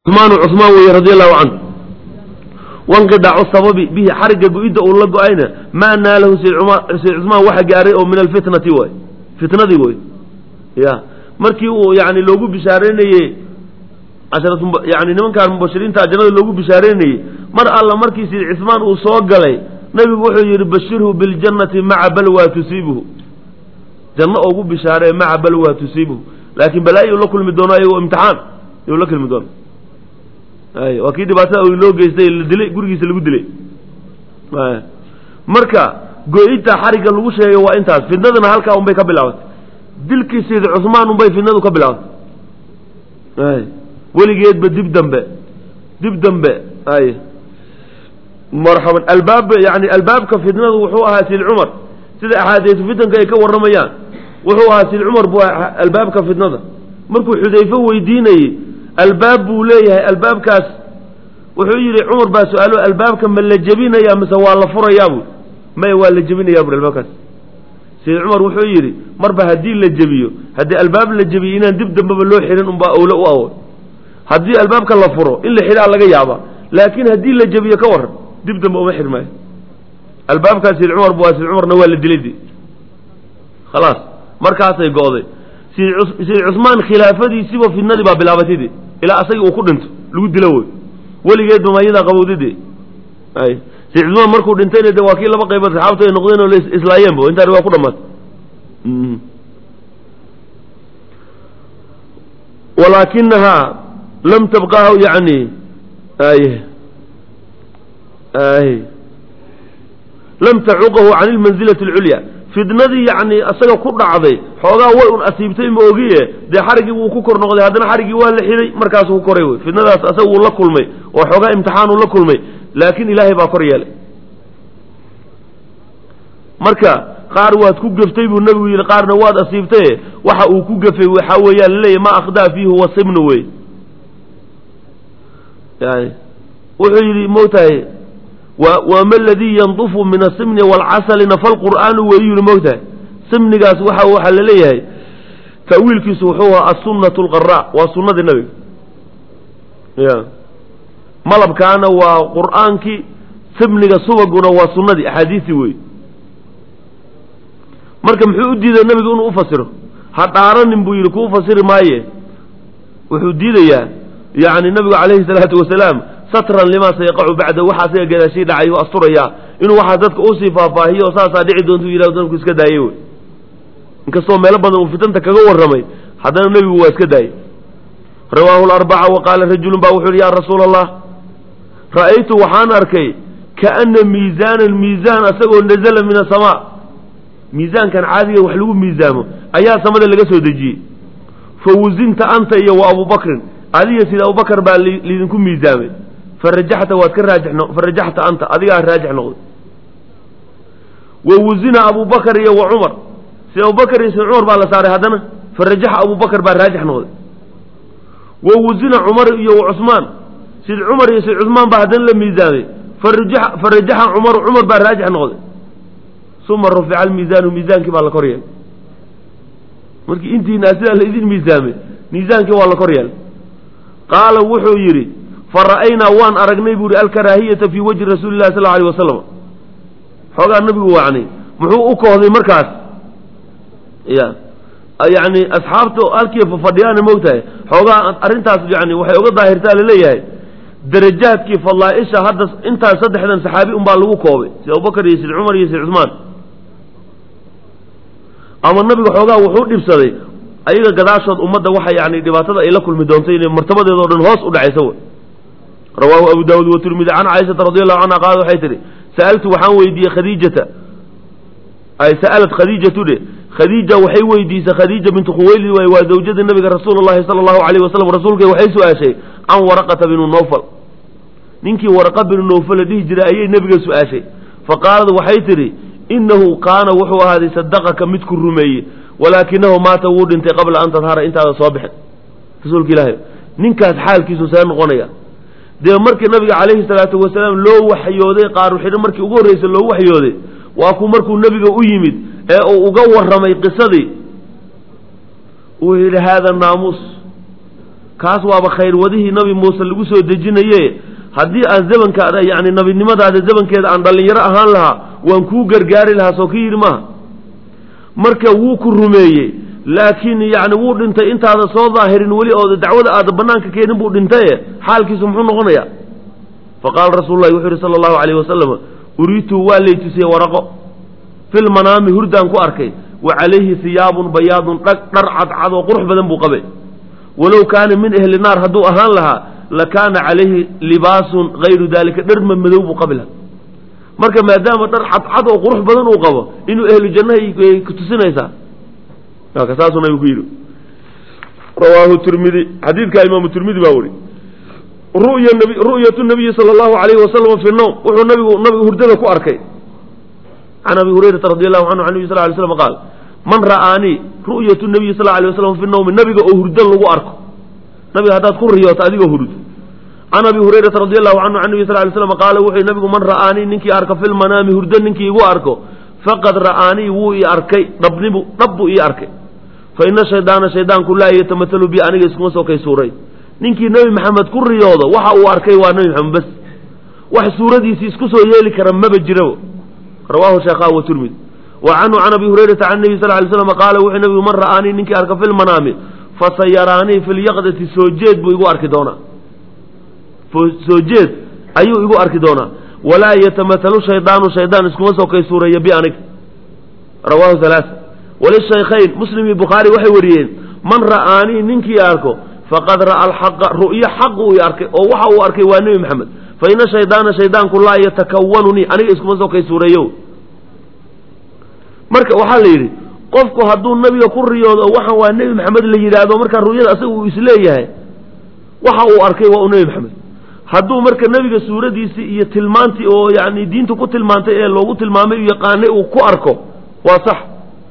عثمان رضي الله عنه وانقطع السبب به حرق قيده ولا قاينه ما ناله سيد عثمان waxa gaaray oo min alfitnati way fitnadi way ya markii uu yaani loogu bishaareynayay asharatu yaani nimankan mubashiriinta jannada loogu bishaareynayay mar alla markii Sayyid Uthman uu soo galay nabigu wuxuu yiri bashirhu bil jannati ma'a balwa tusibuhu janna ugu bishaaray ma'a balwa tusibuhu laakiin balaayo la kulmi doono ayuu imtixaan iyo la kulmi doono ay waa kii dhibaatada uu loo geystay la dilay gurigiisa lagu dilay marka gooyinta xariga lagu sheegay waa intaas fidnadana halka un bay ka bilaabatay dilkii Sayyid Uthman un bay fidnadu ka bilaabatay ay waligeed ba dib dambe ay marhaban albaab yani albaabka fidnadu wuxuu ahaa Sayyid Umar sida ahadiis fitanka ay ka waramayaan wuxuu ahaa Sayyid Umar buu albaabka fidnada markuu Xudayfa weydiinay albaab buu leeyahay albaabkaas wuxuu yiri Umar baa su'aalo albaabka ma la jabinaya mise waa la furayaa buu ma waa la jabinaya buu albaabkaas Sayyid Umar wuxuu yiri marba hadii la jabiyo hadii albaab la jabiyo inaan dib dambe loo xirin umba awla u awo hadii albaabka la furo in la xiraa laga yaaba laakiin hadii la jabiyo ka waran dib dambe uma xirmay albaabkaas Sayyid Umar buu Sayyid Umarna waa la dilay خلاص markaas ay gooday Sayyid Uthman khilaafadiisiba fidnadi baa bilaabatay ila asaga uu ku dhinto lagu dilo way waligeed dumayada qabowdide ay Sayyid Uthman markuu dhintayna waa kii laba qaybood saxaabtu ay noqdeen oo islaayeen boo inta waa ku dhamaad ولكنها لم تبقى يعني لم تعوقه عن المنزلة العليا fidnadii yani asaga ku dhacday xoogaa way un asiibtay ma ogiye de xarigi uu ku kor noqday hadana xarigi waa la xiray markaas uu koray way fidnadaas asaga uu la kulmay oo xoogaa imtixaan uu la kulmay laakiin ilaahay baa kor yeelay marka qaar waad ku gaftay buu nabigu yiri qaarna waad asiibtay waxa uu ku gafay waxa weeyaan leeyahay ma akhdaa fiihi wasibnu way yani wuxuu yiri mootay وما الذي ينضف من السمن والعسل نفى القرآن ويقول موته سمن قاس وحا لليه تأويل في سوحوها السنة الغراء وسنة النبي ملب كان وقرآن كي سمن قاس وسنة أحاديثي وي مركم حديد النبي يقول أفسره حتى أران نبويل كو أفسر مايه وحديد يعني النبي عليه الصلاة والسلام سترا لما سيقع بعد وحا سيقال شيء دعي وأسطريا إنه وحا ذاتك أوصفا فاهي وصاصا دعي دون تو إلى ودنك اسكا دايوي إنك الصوم يلبنا وفتنتك كغور رمي حدنا النبي هو اسكا داي رواه الأربعة وقال رجل باوحر يا رسول الله رأيت وحان أركي كأن ميزان الميزان أسقو نزل من السماء ميزان كان عادي وحلو ميزانه أيها سمد اللي قسو دجي فوزنت أنت يا وأبو بكر علي سيد أبو بكر بقى لنكون ميزانه فرجحت فرجحت أنت أذيها الراجح نقول ووزنا أبو بكر يا وعمر سيد أبو بكر يا عمر بقى صار هذانا فرجح أبو بكر بقى الراجح نقول ووزنا عمر يا وعثمان سيد عمر يا سيد عثمان بعد الميزان فرجح عمر بقى الراجح نقول ثم رفع الميزان وميزان كيف على كوريا مركي أنت ناسي اللي ميزان كيف على كوريا قال وحو يري فرأينا وان أرقني بوري الكراهية في وجه رسول الله صلى الله عليه وسلم حقا النبي وعني محو أكوهذي مركز يعني أصحابته قال كيف فضيان موته حقا أرنتاس يعني وحي أقضى ظاهرتها لليه درجات كيف الله إيشا هذا انت صدح ذا صحابي أمبالغو كوبي سيد أبو بكر يسيد عمر يسيد عثمان أما النبي حقا وحود نفسه أيها قداشد أمده وحي يعني دباتها إلى كل مدونتين مرتبة دور الهوس ودعي سوى رواه أبو داود والترمذي عن عائشة رضي الله عنها قال حيثري سألت وحان ويدي خديجة أي سألت خديجة دي خديجة وحي ويدي خديجة بنت خويلد وزوجة النبي رسول الله صلى الله عليه وسلم رسولك وحي سؤال شيء عن ورقة بن النوفل ننكي ورقة بن النوفل دي جرائي النبي سؤال شيء فقالت وحيثري إنه كان وحو هذه صدقك متك الرمي ولكنه مات وود انت قبل أن تظهر انت هذا صابح رسولك الله ننكات حال كيسو سان غنيا de markii nabiga calayhi salaatu wasalaam loo waxyooday qaar wixii markii ugu horeysay loo waxyooday waa ku markuu nabiga u yimid ee uu uga waramay qisadii uu yiri hada naamus kaas waaba khayr wadihii nabi muuse lagu soo dejinaye haddii aan zamankaada yani nabinimadaada zamankeeda aan dhallinyaro ahaan lahaa waan kuu gargaari lahaa soo ka yidhi maaha marka wuu ku rumeeyey laakiin yani wuu dhintay intaada soo daahirin weli oo dacwada aada banaanka keenin buu dhintaye xaalkiisu muxuu noqonayaa faqaala rasuulu llahi wuxuu yihi sala allahu calayhi wasalam uriitu waa laytusiyey waraqo fil manaami hurdaan ku arkay wa calayhi hiyaabun bayaadun dhar cadcad oo qurux badan buu qabay walow kaana min ahli naar hadduu ahaan lahaa lakaana calayhi libaasun hayru dalika dhar madow buu qabi lahaa marka maadaama dhar cadcad oo qurux badan uu qabo inuu ahlu jannaha ku tusinaysaa saasuu nabigu ku yidhi rawaahu tirmidi xadiidka imaamu tirmidi baa weri ru'yatu nabiyi sala allahu alayhi wasalam fi nowm wuxuu nabigu hurdada ku arkay can abi hurayrata radi allahu canhu can nabi sal lay slam qaal man ra'aanii ru'yatu nabiyi sal alay waslam fi nowmi nabiga oo hurdo lagu arko nabiga haddaad ku riyooto adigoo hurdo can abi hurayrata radi allahu canhu can nabi sal lay slam qaala wuxuu nabigu man ra'aanii ninkii arko fi lmanaami hurdo ninkii igu arko faqad ra'aanii wuu ii arkay dhab buu ii arkay fa ina shaydaana shaydaanku laa yatamatalu bi aniga iskuma soo kay suuray ninkii nebi maxamed ku riyoodo waxa uu arkay waa nebi maxamed bas wax suuradiisii isku soo yeeli kara maba jirabo rawaahu shaykhaan wa tirmidi wa canhu can abi hurayrata can nabi sal lay slam qaala wuxuu nabigu man ra'aanii ninkii arka fi lmanaami fasayaraanii fi lyaqdati soo jeed buu igu arki doonaa soo jeed ayuu igu arki doonaa walaa yatamatalu shaydaanu shaydaan iskuma soo kay suureeya bi aniga rawaahu halaasa walishaykhayn muslim iyo bukhaari waxay wariyeen man ra'aanii ninkii arko faqad ra'a alxaqa ru'yo xaq uu i arkay oo waxa uu arkay waa nebi maxamed fa ina shaydaana shaydaanku laa yatakawanunii aniga iskuma soo kay suureeyo marka waxaa la yidhi qofku hadduu nabiga ku riyoodo oo waxaan waa nebi maxamed la yidhaahdo markaa ru'yada asaga uu isleeyahay waxa uu arkay waa uu nebi maxamed hadduu marka nebiga suuradiisii iyo tilmaantii oo yani diinta ku tilmaantay ee loogu tilmaamay u yaqaanay uu ku arko waa sax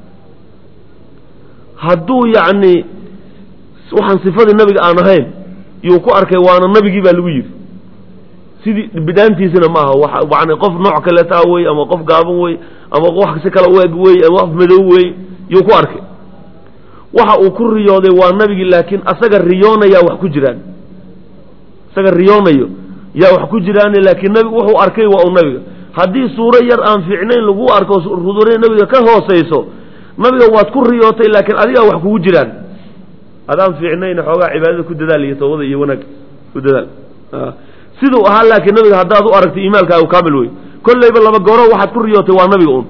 hadduu yacni waxaan sifadii nabiga aan ahayn yuu ku arkay waana nabigii baa lagu yidhi sidii bidhaantiisina ma aha yani qof nooc kaleetaa wey ama qof gaaban wey ama wax si kale u eg wey ama wax madow wey yuu ku arkay waxa uu ku riyooday waa nabigii laakiin asaga riyoonayaa wax ku jiraan isaga riyoonayo yaa wax ku jiraan laakiin nabigu wuxuu arkay waa uu nabiga haddii suuro yar aan fiicnayn lagu arko rudurada nabiga ka hooseyso nabiga waad ku riyootay laakiin adigaa wax kugu jiraan adaan fiicnayn xoogaa cibaadada ku dadaal iyo tawbada iyo wanaag ku dadaal siduu ahaa laakiin nabiga haddaad u aragtay iimaankaagu kaamil wey kollayba laba gooro waxaad ku riyootay waa nabiga un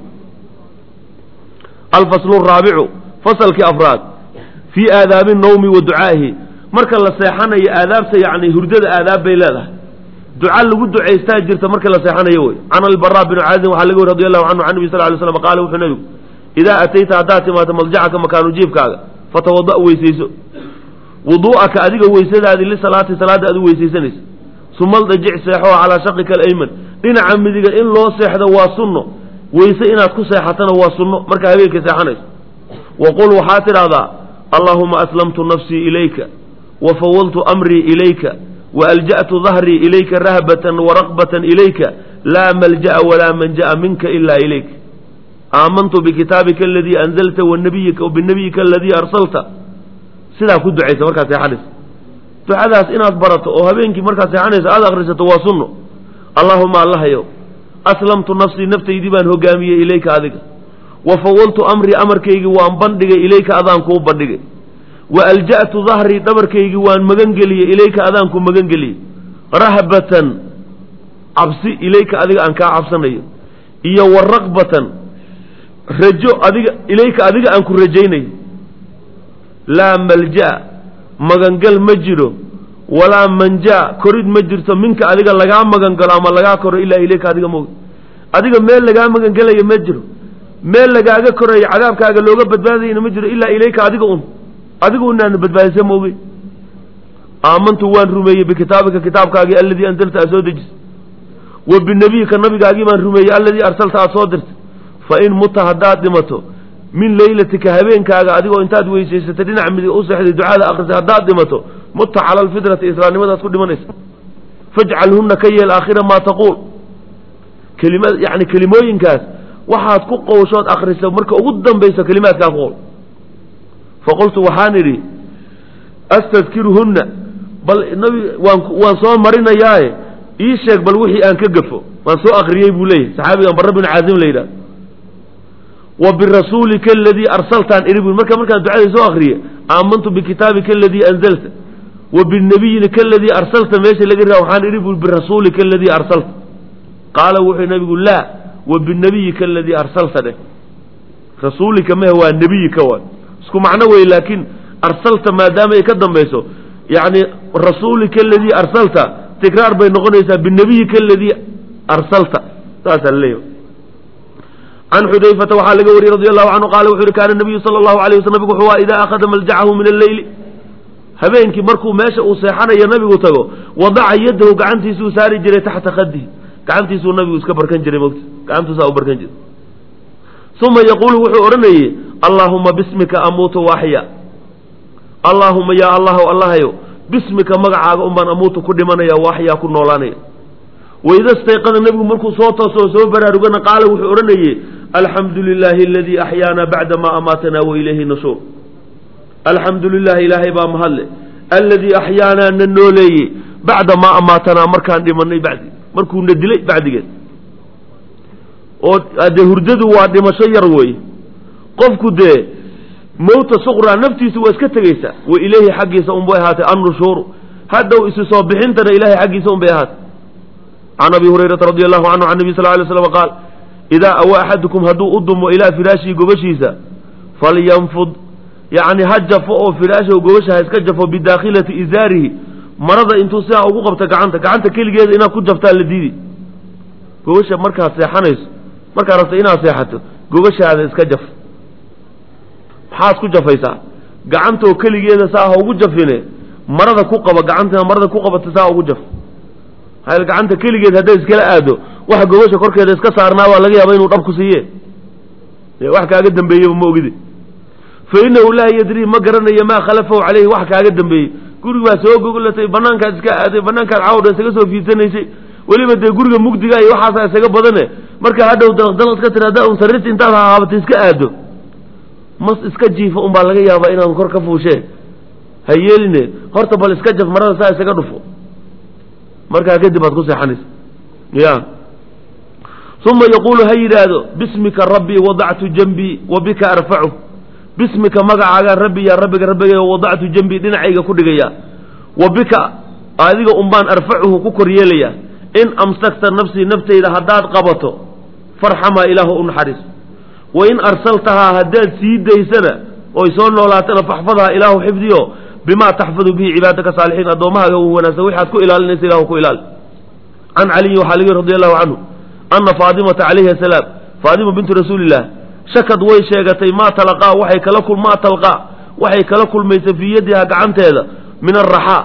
alfaslu araabicu fasalkii afraad fii aadaabi nawmi wa ducaa'ihi marka la seexanayo aadaabta yacni hurdada aadaab bay leedahay duca lagu ducaystaa jirta marka la seexanayo wey can albaraa binu caazim waxaa laga weri radi allahu canhu can nabi sal lay slam qaala wuxuu nabigu idaa atayta haddaad timaado maljacaka makaanu jiifkaaga fatawada' weysayso wuduu'aka adiga weysadaadii lisalaati salaadda aad u weysaysanaysa suma aldajic seexoo calaa shaqika alayman dhinaca midiga in loo seexdo waa sunno weyse inaad ku seexatana waa sunno markaa habeenkii seexanayso waqul waxaa tidhaahdaa allaahuma aslamtu nafsii ilayka wa fawaltu amrii ilayka wa alja'tu dahrii ilayka rahbatan waraqbatan ilayka laa malja'a walaa manja'a minka ilaa ilayk aamantu bikitaabika aladii anzalta binabiyika aladii arsalta sidaa ku ducaysa markaad seexanaysa ducadaas inaad barato oo habeenkii markaad seexanaysa aad akrisato waa sunno allaahuma allahayow aslamtu nafsii naftaydii baan hogaamiyey ilayka adiga wa fawaltu amrii amarkaygii waan bandhigay ilayka adaan kuu bandhigay wa alja'tu dahrii dhabarkaygii waan magangeliyey ilayka adaan ku magangeliyey rahbatan cabsi ilayka adiga aan kaa cabsanayo iyo wa raqbatan rajo adiga ilayka adiga aan ku rajaynayo laa malja' magangal ma jiro walaa manja' korid ma jirto minka adiga lagaa magangalo ama lagaa koro ilaa ilayka adiga moog adiga meel lagaa magangelayo ma jiro meel lagaaga korayo cadaabkaaga looga badbaadayna ma jiro ilaa ilayka adiga unaana badbaadisa moogey aamantu waan rumeeyey bikitaabika kitaabkaagii alladii anzalta aad soo dejisa wa binabiyika nabigaagii baan rumeeyey alladii arsalta aad soo dirtay fa in muta haddaad dhimato min leylatika habeenkaaga adigoo intaad weysaysatay dhinac midig u seexday ducada akrisay haddaad dhimato mutta cala alfitrati islaamnimadaad ku dhimanaysa fajcalhunna ka yeel aakhira maa taquul yani kelimooyinkaas waxaad ku qowshood akrisa marka ugu dambayso kelimaadkaa ku qowl faqultu waxaan idhi astadkiruhunna bal nabi waan soo marinayaaye ii sheeg bal wixii aan ka gafo waan soo aqriyey buu leeyahay saxaabigan barra bin caazim la yidhaha wa birasuulika aladii arsaltaan iribu markaan ducada soo aqriye aamantu bikitaabika aladii anzalta wa binabiyika aladii arsalta meesha laga raa waxaan iribu birasuulika aladii arsalta qaala wuxuu nabigu laa wa binabiyika aladii arsalta dheh rasuulika mehe waa nebiyika waa isku macno wey laakiin arsalta maadaama ay ka dambayso yani rasuulika aladii arsalta tikraar bay noqonaysaa binabiyika aladii arsalta saasaa laleeyahay can xudayfata waxaa laga wariyey radi allahu canhu qaala wuxu uhi kaana nabiyu sala allahu alayh waslam nabigu wuxuu idaa akhada maljacahu min alleyli habeenkii markuu meesha uu seexanayo nabigu tago wadaca yadahu gacantiisuu saari jiray taxta khadihi gacantiisuu nabigu iska barkan jiray mogta gacantuusaa u barkan jiray uma yaquulu wuxuu odhanayey allaahuma bismika amuutu waaxya allaahuma yaa allahu allahayo bismika magacaaga unbaan amuutu ku dhimanaya waaxyaa ku noolaanaya waida stayqada nebigu markuu soo toosoo soo baraarugana qaala wuxuu odhanayey alxamdu lilaahi aladii axyaana bacda maa amaatanaa wa ilayhi nashuur alxamdu lilahi ilaahay baa mahadle alladii axyaanaa na nooleeyey bacda maa amaatanaa markaan dhimanay bacdi markuuna dilay bacdigeed oo dee hurdadu waa dhimasho yar weeye qofku dee mawta suqraa naftiisu waa iska tegaysaa wa ilayhi xaggiisa unbay ahaatay annushuuru hadhow isu soo bixintana ilahay xaggiisa unbay ahaatay can abi hurayrata radi allahu canhu can nabi sal lay slam qaal idaa awaa axadukum hadduu u dumo ilaa firaashihi gobashiisa falyanfud yacni ha jafo oo firaashahu gobasha ha iska jafo bidaakhilati izaarihi marada intuu sidaa ugu qabta gacanta keligeeda inaad ku jaftaa la diidi gobasha markaad seexanayso markaad rabta inaad seexato gobashaada iska jaf maxaad ku jafaysaa gacantoo keligeeda saa ha ugu jafine marada ku qaba gacantina marada ku qabata saa ugu jaf gacanta keligeed hadday iskala aado waxa gobasha korkeeda iska saarnaa baa laga yaaba inuu dhab ku siiye wax kaaga dambeeyeba ma ogide fa inahu laa yadrii ma garanayo maa khalafahu caleyhi wax kaaga dambeeyey guriga baa soo gogolatay banaankaad iska aaday banaankaad cawdha isaga soo fiidsanaysay weliba dee guriga mugdiga iyo waxaasaa isaga badane marka hadhow dalad ka tiraada un sariirta intaad hahaabatay iska aado mas iska jiifo unbaa laga yaabaa inaad kor ka fuushee ha yeeline horta bal iska jaf marada saa isaga dhufo markaa kadib aad ku seexanaysa ya uma yaquulu ha yidhaahdo bismika rabbii wadactu janbii wa bika arfacu bismika magacaagaan rabbi yaa rabbiga rabbigay wadactu janbii dhinacayga ku dhigaya wa bika adiga unbaan arfacuhu ku kor yeelaya in amsakta nafsii naftayda haddaad qabato farxamaa ilaahu u naxariis wa in arsaltahaa haddaad sii daysana oy soo noolaatana faxfadhaa ilaahu xifdiyo bima taxfadu bihi cibaadaka saalixiin addoommahaaga uu wanaagsan waxaad ku ilaalinaysa ilahu ku ilaali can caliyin waxaa laga radi allahu canhu ana faatimata calayhi asalaam faatima bintu rasuulillaah shakad way sheegatay maa talaqaa waxay kala kulmaysa fii yadiha gacanteeda min araxaa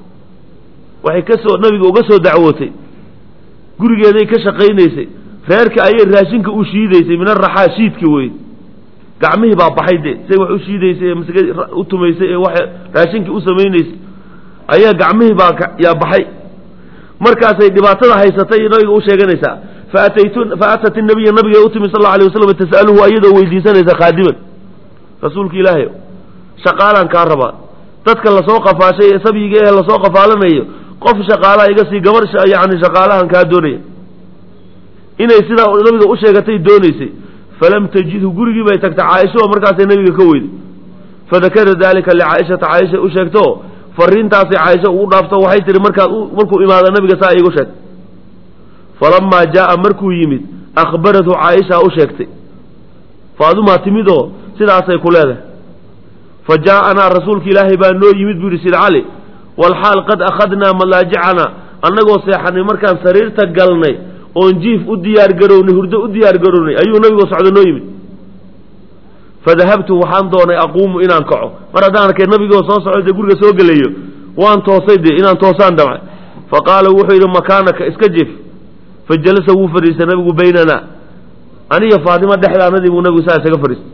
waxay kasoo nabiga uga soo dacwootay gurigeeday ka shaqaynaysay reerka ayay raashinka u shiidaysay min araxaa shiidka wey gacmihii baa baxay dee say wax u shiidaysay masga u tumaysay ee wax raashinkii u samaynaysay ayaa gacmihii baa yaa baxay markaasay dhibaatada haysatay nabiga u sheeganaysaa faatat nabiya nabiga u timi sal allau alay wasalam tas'aluhu ayadoo weydiisanaysa khaadiman rasuulka ilaahay shaqaalaan kaa rabaa dadka lasoo qafaashay ee sabyiga ee lasoo qafaalanayo qof shaqaalaa iga sii gabar yani shaqaalahan kaa doonaya inay sidaa nabiga u sheegatay doonaysay falam tajidhu gurigii bay tagtay caaisha oo markaasay nabiga ka weyday fadakara dalika licaaishata caaisha u sheegto fariintaasay caaisha ugu dhaafto waxay tihi markuu imaada nabiga saa iigu sheeg falamaa jaaa markuu yimid akhbarathu caaisha u sheegtay faadumaa timidoo sidaasay ku leedahay fa jaa'anaa rasuulka ilaahay baa noo yimid buu yidhi sid cali walxaal qad akhadnaa malaajicana annagoo seexanay markaan sariirta galnay oon jiif u diyaargarownay hurdo u diyaargarownay ayuu nabigoo socda noo yimid fadahabtu waxaan doonay aquumu inaan kaco mar haddaan arkay nabigoo soo socda dee guriga soo gelayo waan toosay dee inaan toosaan damcay fa qaala wuxuu yidhi makaanaka iska jiif fa jalasa wuu fadhiistay nabigu baynanaa aniga faatima dhexdaanadii buu nabigu saa isaga fadhiistay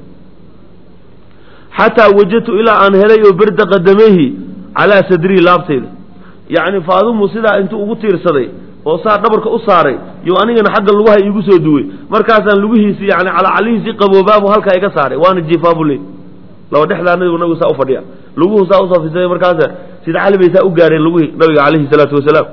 xataa wajadtu ilaa aan helay oo berda qadamehi calaa sadrii laabtayda yacni faadimu sidaa intuu ugu tiirsaday oo saa dhabarka u saaray yo anigana xagga lugaha iigu soo duway markaasaan lugihiisii yani calacalihiisii qaboobaabu halkaa iga saaray waana jiifaabu leey laba dhexdaanadiibu nabigu saa u fadhiya luguhu saa usoo fisay markaasa sida cali bay saa u gaareen luguhi nabiga calayhi salaatu wasalaam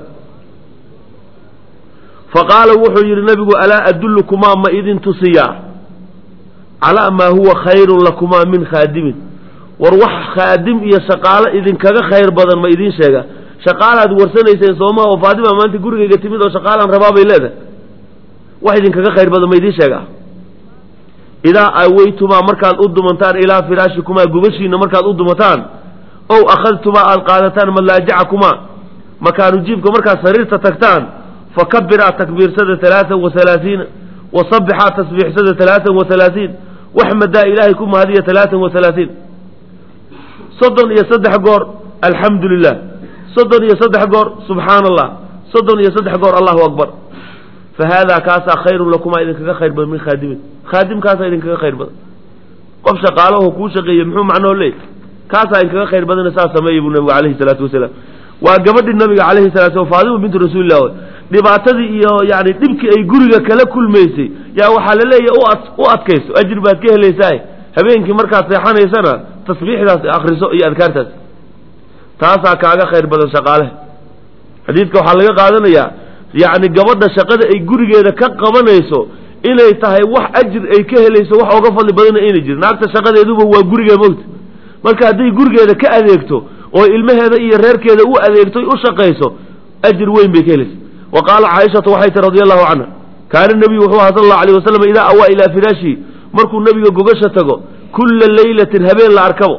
faqaala wuxuu yidhi nabigu alaa adullukumaa ma idin tusiyaa calaa maa huwa khayrun lakumaa min khaadimin war wax khaadim iyo shaqaalo idinkaga khayr badan ma idiin sheega shaqaalaad warsanayseen soomaa oo Faadima maanta gurigayga timid oo shaqaalaan rabaa bay leedahay wax idinkaga khayr badan ma idiin sheega idaa awaytumaa markaad u dumantaan ilaa firaashikumaa gubashiina markaad u dumataan ow akhadtumaa aad qaadataan madlaajacakumaa makaanu jiibka markaad sariirta tagtaan فكبرا تكبير سنة 33 وصبحا تسبيح سنة 33 واحمد إلهكم هذه 33 صدن يصدح قور الحمد لله صدن يصدح قور سبحان الله صدن يصدح قور الله أكبر فهذا كاسا خير لكم إذن خير من خادم خادم كاسا إذن خير بدن قفش قالوه كوشق يمحو معنه ليه كاسا إذن خير بدن أساسا ما يبو النبي عليه الصلاة والسلام وقبض النبي عليه الصلاة والسلام فاضل بنت رسول الله dhibaatadii iyo yani dhibkii ay guriga kala kulmaysay yaa waxaa la leeyahay u adkayso ajir baad ka helaysaa habeenkii markaad seexanaysana tasbiixdaas akhriso iyo adkaartaas taasaa kaaga khayr badan shaqaale xadiidka waxaa laga qaadanayaa yani gabadha shaqada ay gurigeeda ka qabanayso inay tahay wax ajir ay ka helayso wax uga fadli badan inay jir naagta shaqadeeduba waa guriga moogta marka hadday gurigeeda ka adeegto oo ilmaheeda iyo reerkeeda u adeegto u shaqayso ajir weyn bay ka helaysaa وقال عائشة وحيت رضي الله عنها كان النبي صلى الله عليه وسلم إذا أوى إلى فراشه مركو النبي قوغشته كل ليلة هبين لأركبه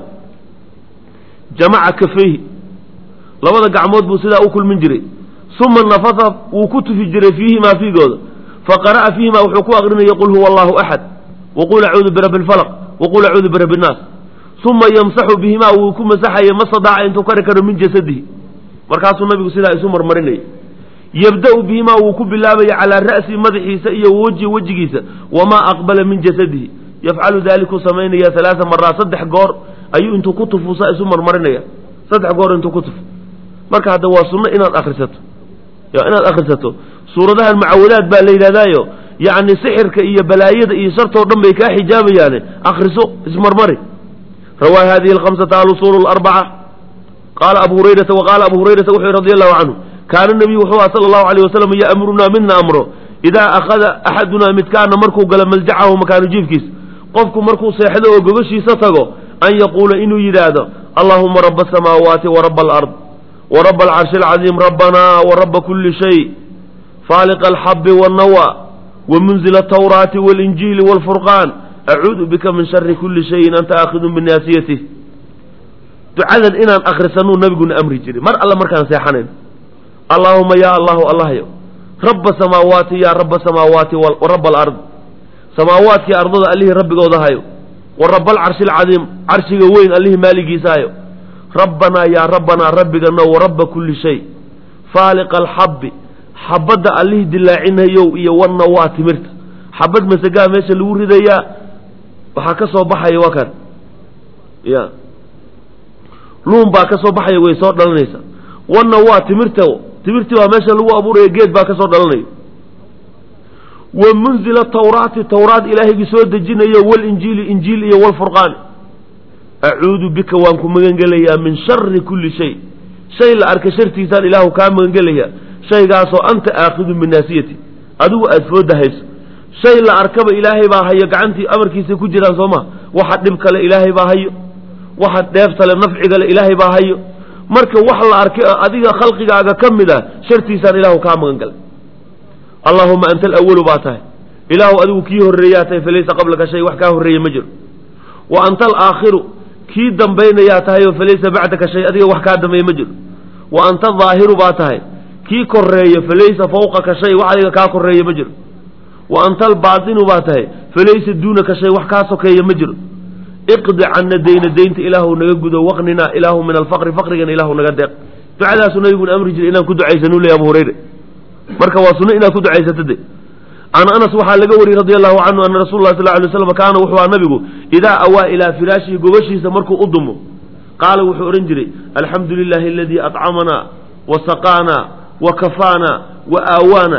جمع كفيه لبدا قعمود بوسدا أكل من جري ثم النفث وكت في جري فيه ما في قوض فقرأ فيما وحكوا أغرنا يقول هو الله أحد وقول أعوذ برب الفلق وقول أعوذ برب الناس ثم يمسح بهما وكم مسح يمس ضاع أن تكركر من جسده مركاس النبي سيدا يسمر مرني يبدأ بهما وكب الله على رأس مدحيس إيه وجهيس وما أقبل من جسده يفعل ذلك سمينيا 3 مرات صدح قور أي أنتو كتف وسأسمر مرنيا صدح قور أنتو كتف مركا هذا هو سنة إن الأخرسته يعني إن الأخرسته سورة المعولات بقى ليلة دايو يعني سحر كإيه بلايد إيه شرطه ودنبي كحجاب يعني أخرسه اسمر مري روى هذه الخمسة الأصول الأربعة قال أبو هريرة وقال أبو هريرة وحي رضي الله عنه كان النبي صلى الله عليه وسلم يأمرنا منا أمره إذا أخذ أحدنا متكان مركو قال ملجعه مكان جيف كيس قفكم مركو سيحده وقبشي ستغو أن يقول إنه يداده اللهم رب السماوات ورب الأرض ورب العرش العظيم ربنا ورب كل شيء فالق الحب والنوى ومنزل التوراة والإنجيل والفرقان أعوذ بك من شر كل شيء أنت آخذ من ناسيته تعذن إنا أخرسنو النبي قلنا أمري جري مر الله مركان سيحانين اللهم يا الله الله يا رب السماوات يا رب السماوات ورب الأرض سماوات يا أرض الله رب قوضها ورب العرش العظيم عرش وين الله مالك يسايو ربنا يا ربنا رب قلنا ورب كل شيء فالق الحب حبد الله دلاعنا يو والنوات مرت حبد مسقا ماشي الورد يا وحكسوا بحي وكان يا لون باكسوا بحي ويصور للنيسا والنوات مرتو تمرتي وماشى لو أبور يجيد باكسر دلني ومنزل التوراة إلهي بسود الجنة والإنجيل إنجيل والفرقان أعوذ بك وانكم مغنقليا من شر كل شيء لأرك شرتي ثان إله كان مغنقليا شيء قاسو أنت آخذ من ناسيتي أدو أدفود هيس شيء لأركب إلهي باهي قعنتي أمركي سيكجرا صما واحد نبك لإلهي باهي واحد نفسه لنفعك لإلهي باهي marka wax la arkay adiga khalqigaaga kamida shartiisan ilaahu ka magan Allahumma anta al-awwal baatahay ilaahu adigu kii horeeyay falaysa qablaka shay wax ka horeeyay ma jiro wa anta al-akhir kii dambeynaya tahay falaysa ba'daka shay adiga wax ka dambeeyay ma jiro wa anta al-zahir baatahay kii koreeyay falaysa fawqaka shay wax adiga ka koreeyay ma jiro wa anta al-batin baatahay falaysa dunaka shay wax ka sokeeyay ma jiro اقضي عنا دينت إله نجد وغننا إله من الفقر فقرنا إله نجدق دعاء سنة يقول أمر جل إنا كد عيسى نقول يا أبو هريرة مركب وسنة إنا كد عيسى تدي أنا أنس وحال لجوري رضي الله عنه أن رسول الله صلى الله عليه وسلم كان وحوى النبي إذا أوى إلى فراشه جوشي سمركو أضمه قال وحوى رنجري الحمد لله الذي أطعمنا وسقانا وكفانا وآوانا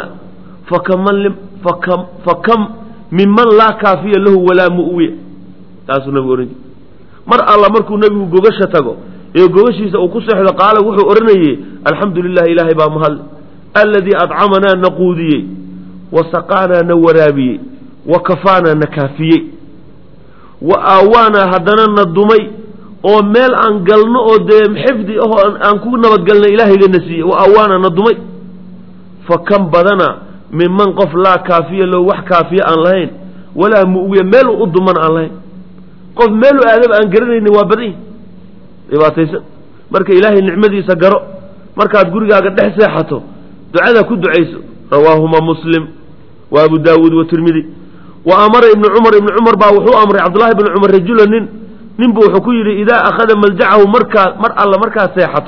فكم ممن لا كافي له ولا مؤوي تاسو nabi oran mar alla markuu nabigu gogasha tago ee gobashiisa uu ku seexdo qaala wuxuu oranayay alxamdulillahi ilaahay baa mahad alladii adcamanaa na quudiyey wa saqaanaa na waraabiyey wa kafaanaa na kaafiyey wa aawaanaa haddana na dumay oo meel aan galno oo dee xifdi ahoo aan ku nabadgalnay ilaahayga na siiyey wa aawaanaa na dumay fa kan badana minman qof laa kaafiya loo wax kaafiya aan lahayn walaa mu'wiya meel u duman aan lahayn qof meel u aadaba aan garanaynin waa badan yahi dhibaataysan marka ilaahay nicmadiisa garo markaad gurigaaga dhex seexato ducada ku ducayso rawaahuma muslim wa abu daawuud wa tirmidi wa amara ibnu cumar baa wuxuu amray cabdullahi ibnu cumar rajula nin buu wuxuu ku yidhi idaa akhada maljacahu markaad seexato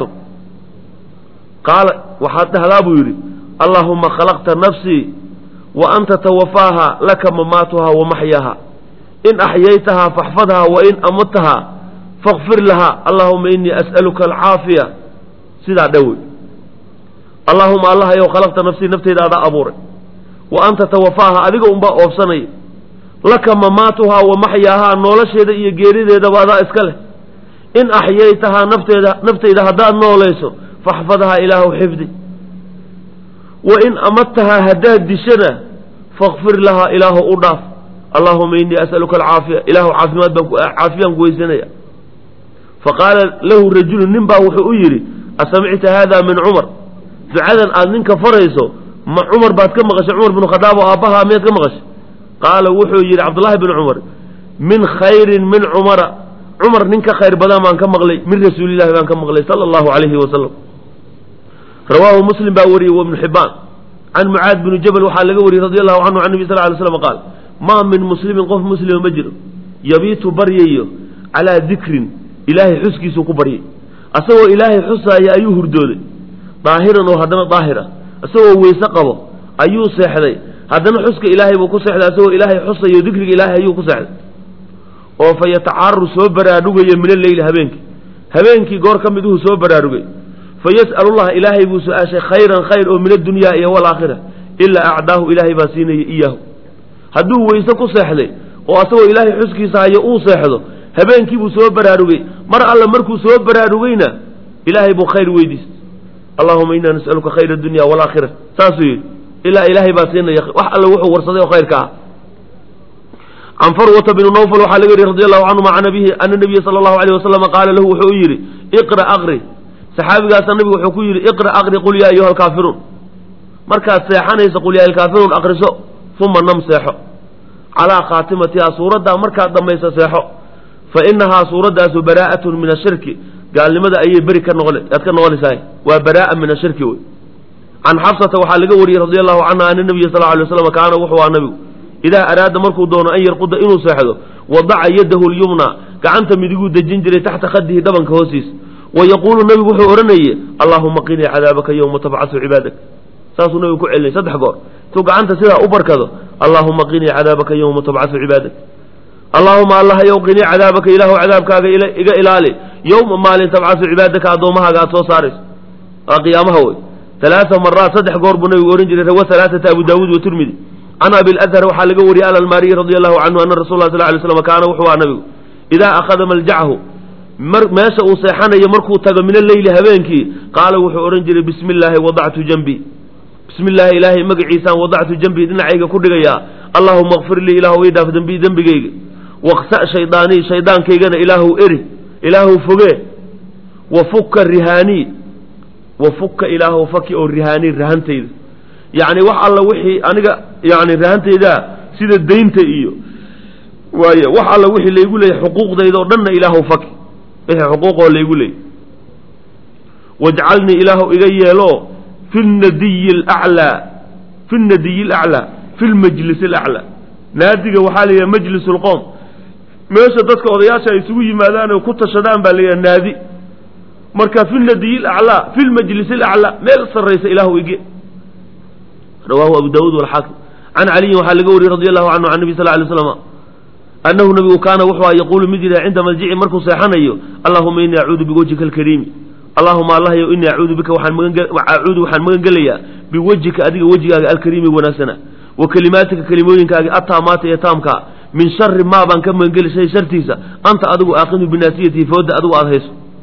qaala waxaad dhahdaa buu yidhi allaahuma khalaqta nafsii wa anta tawafaaha laka mamaatuha wa maxyaha in axyaytahaa faxfadhaa wa in amadtahaa fakfir lahaa allaahuma inii as'aluka alcaafiya sidaa dhowey allaahuma allah yow khalaqta nafsii nafteyda adaa abuuray wa anta tawafaaha adiga unbaa oobsanaya laka mamaatuhaa wa maxyaahaa nolosheeda iyo geerideedaba adaa iska leh in axyaytahaa nafteyda haddaad noolayso faxfadhaa ilaahu xifdi wa in amadtahaa haddaad dishana fakfir lahaa ilaahu u dhaaf allaahuma inii as'aluka alcaafiya ilaahu caafiyaan ku weysanaya faqaala lahu rajulu nin baa wuxuu u yidhi asamicta haada min cumar ducadan aad ninka farayso ma cumar baad ka maqashay cumar binu khadaab oo aabbahaa miyaad ka maqashay qaala wuxuu yidhi cabdullaahi binu cumar min khayrin min cumar nin ka khayr badan baan ka maqlay min rasuulillahi baan ka maqlay sala allahu calayhi wasalam rawaahu muslim baa wariyey wa ibnu xibbaan can mucaad binu jabal waxaa laga wariyey radi allahu canhu can nabi sal ly slam qaal maa min muslimin qof muslima ma jiro yabiitu baryayo calaa dikrin ilaahay xuskiisuu ku baryay asagoo ilaahay xusaaya ayuu hurdooday daahiran oo haddana daahir ah isagoo weyse qabo ayuu seexday haddana xuska ilaahay buu ku seexday asagoo ilaahay xusayo dikriga ilaahay ayuu ku seexday oo fa yatacararu soo baraarugaya min alleyli habeenkii goor ka miduhu soo baraarugay fa yas'alullaha ilaahay buu su-aashay khayran khayr oo min addunyaa iyo walaakhira ilaa acdaahu ilaahay baa siinaya iyaahu hadduu weyse ku seexday oo asagoo ilaahay xuskiisa hayo uu seexdo habeenkii buu soo baraarugay mar alle markuu soo baraarugayna ilaahay buu khayr weydiistay allahuma inaa nas'aluka khayra adunya walaakhira saasuu yidhi ilaa ilaahay baa siinaya wax alle wuxuu warsaday oo khayrka ah can farwata binu nawfal waxaa laga yidhi radi allahu canhuma can abihi ana nabiya sala allahu alayh wasalam qaala lahu wuxuu u yidhi iqra aqri saxaabigaasa nabigu wuxuu ku yidhi iqra aqri qul yaa ayuha alkaafiruun markaad seexanaysa qul yaa alkaafiruun aqriso uma nam seexo calaa khaatimatihaa suuraddaa markaad dhammayso seexo fa inahaa suuraddaasu baraa'atun min ashirki gaalnimada ayay beri aad ka noqonaysahay waa baraa'a min ashirki wey can xafsata waxaa laga wariyey radi allahu canha ana nabiya sal alay waslam kaana wuxuu aha nabigu idaa araada markuu doono an yarquda inuu seexdo wadaca yadahu lyumna gacanta midiguu dejin jiray taxta khadihi dhabanka hoostiisa wa yaquulu nabigu wuxuu odhanayey allaahuma qinii cadaabaka yowma tabcasu cibaadak saasuu nabigu ku celinay 3 goor intuu gacanta sidaa u barkado allaahuma qinii cadaabaka yowma tabcasu cibaadak allaahuma allah yow qinii cadaabaka ilaahu cadaabkaaga iga ilaali yowma maalin tabcasu cibaadaka addoommahaaga aad soo saarayso waa qiyaamaha wey 3 maraat 3 goor buu nabigu ohan jiray rawa 3 abu daawuud wa tirmidi can abi ladhar waxaa laga wariyey alalmaariyi radi allahu canhu ana rasul lah sal lay slam kaana wuxuu aha nabigu idaa akhada maljacahu meesha uu seexanayo markuu tago min alleyli habeenkii qaala wuxuu odhan jiray bismi illaahi wadactu janbii bismi illaahi ilaahay magaciisaan wadactu janbii dhinacayga ku dhigayaa allaahuma kfir lii ilaahu ii dhaaf dembigayga waqsa shaydaanii shayddaankaygana ilaahu eri ilaahu fogee wafukka rihaanii wafukka ilaahu faki oo rihaanii rahantayda yacni wax alla wixii aniga yani rahantayda sida daynta iyo waaye wax alla wixii laygu leeyahy xuquuqdayda oo dhanna ilaahu faki wixii xuquuqoo laygu leeyay wajcalnii ilaahu iga yeelo fi nadiyi alaclaa fi nadiyi alaclaa fi lmajlis alaclaa naadiga waxaa la yidhaha majlis lqowm meesha dadka odayaasha ay isugu yimaadaan oo ku tashadaan baa la yidhaha naadi marka fi nadiyi alaclaa fi lmajlis alaclaa meel sarraysa ilaahu ige rawahu abu daawuud walxaakim can caliyin waxaa laga wariyey radi allahu canhu can nabi sal lay slam annahu nabigu kaana wuxuu yaquulu mid yidhaha cinda maljici markuu seexanayo allahuma inii acuudu biwajhika alkariimi allahuma allahyow inii acuudu bika waxaan magan gelayaa biwajhika adiga wejigaaga alkariimi wanaagsana wa kelimaatika kelimooyinkaaga attaamaata ee taamkaa min shari maa baan ka magangeli shay shartiisa anta adigu aaqimu binaasiyatihi fooda adigu aad hayso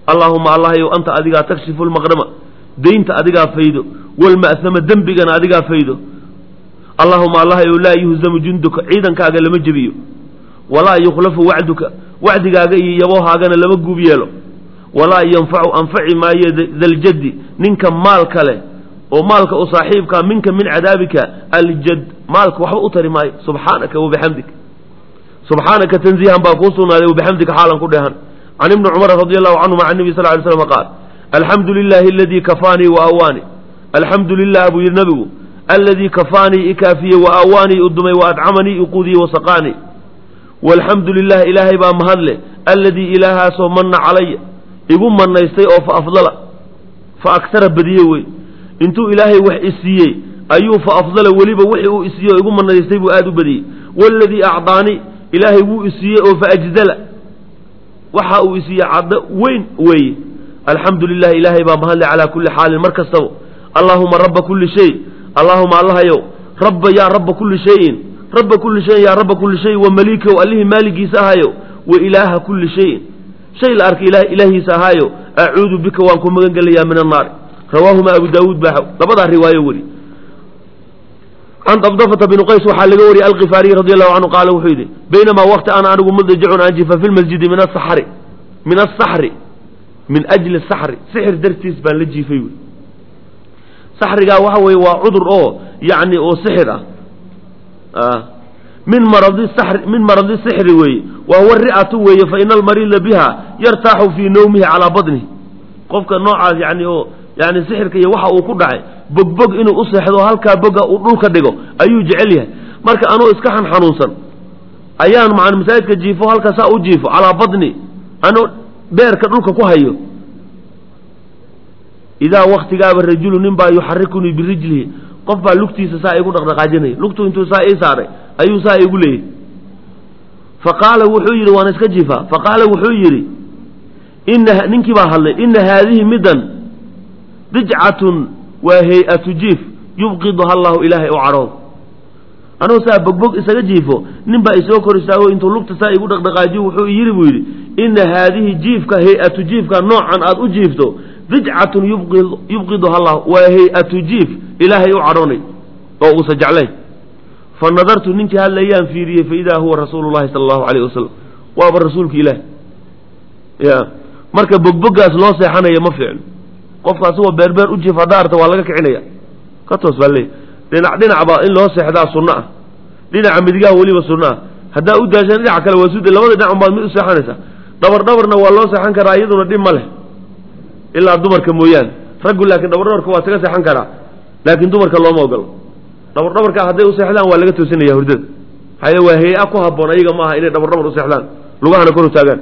allahuma allahayow anta adigaa takshifu lmaqrama daynta adigaa faydo walma'hama dembigana adigaa faydo allahuma allahayow laa yuhzamu junduka ciidankaaga lama jebiyo walaa yukhlafu wacduka wacdigaaga iyo yaboohaagana lama guub yeelo walaa yanfacu anfaci maayo daljaddi ninka maal kale oo maalka u saaxiibkaa minka min cadaabika aljad maalka waxba u tari maayo subxaanaka wabixamdik subxaanaka tanziihan baa kuu sugnaaday wabixamdika xaalan ku dheehan can ibni cumara radi allahu canhuma can nebi sal ly slam qaal alxamdu lilahi aladii kafaanii wa aawaanii alxamdu lilah buu yidhi nabigu aladii kafaanii ikaafiye wa aawaanii udumay wa adcamanii iquudiyey wasaqaanii walxamdu lilah ilaahay baa mahadle aladii ilaahaasoo manna calaya igu manaystay oo fa afdala fa aktara badiye wey intuu ilaahay wax isiiyey ayuu fa afdala weliba wixii uu isiiyey oo igu manaystay buu aada u badiyey waaladii acdaanii ilaahay wuu isiiyey oo fa ajdala waxa uu isiiyey caddo weyn weeye alxamdu lilah ilaahay baa mahadle calaa kulli xaalin mar kastaba allaahuma rabba kulli shay allaahuma allahayow rabba yaa rabba kulli shayin rabba kulli shayin yaa rabba kulli shayin wa malikow allihii maaligiisa ahayo wa ilaaha kulli shayin shay la arkay ilaahiisa ahaayo acuudu bika waan ku magan gelayaa min annaari rawaahuma abu daawuud baa labadaa riwaayo weri can dabdafata binu qays waxaa laga wariyey alkifaariy radi allahu canhu qaala wuxuu yidhi baynamaa waqti ana anigu mudajicun aan jifa fi lmasjidi min asaxri min ajli saxri sixir dartiis baan la jiifay wy saxrigaa waxa weeye waa cudur oo yacni oo sixir ah min maradi sixri weeye wa huwa ri'atu weeye fa ina almariida biha yartaaxu fii nawmihi calaa badnihi qofka noocaas yani oo yani sixirka iyo waxa uu ku dhacay bogbog inuu u seexdo halkaa boga uu dhulka dhigo ayuu jecel yahay marka anuu iska xanuunsan ayaan macan masaajidka jiifo halka saa u jiifo calaa badni anuu beerka dhulka ku hayo idaa waktigaaba rajulu nin baa yuxarikunii birijlihi qof baa lugtiisa saa igu dhaqdhaqaajinaya lugtu intuu saa ii saaray ayuu saa igu leeyahy faqaala wuxuu yidhi waan iska jiifaa faqaala wuxuu yidhi ninkii baa hadlay ina haadihi middan dijcatun waa hay-atu jiif yubqiduha allahu ilaahay u cadhoodo anugu saa bogbog isaga jiifo nin baa isoo kor istaago intuu lugta saa igu dhaqdhaqaajiyo wuxuu yidhi buu yidhi ina haadihi jiifka hay-atu jiifka noocan aad u jiifto dijcatun yubqiduha allah waa hay-atu jiif ilaahay u cadhoonay oo uusa jeclayn fa nadartu ninkii hadlayaan fiiriyey fa idaa huwa rasuulu llahi sala allahu alayh wasalam waaba rasuulka ilaah ya marka bogboggaas loo seexanaya ma fiicno qofka asagoo beerbeer u jiif haddaa arta waa laga kicinaya ka toos baa leey dhinacba in loo seexdaa sunno ah dhinaca midigaha weliba sunno ah haddaa u daashaan dhinaca kale waa suuda labada dhinac baad mid u seexanaysaa dhabarna waa loo seexan karaa iyaduna dhib ma leh ilaa dumarka mooyaane raggu laakiin dhabardhabarka waa isaga seexan karaa laakiin dumarka looma ogolo dharbardhabarka hadday u seexdaan waa laga toosinaya hurdada maxaa waa hay-a ku habboon ayaga maaha inay dharbardhabar u seexdaan lugahana kor u taagaan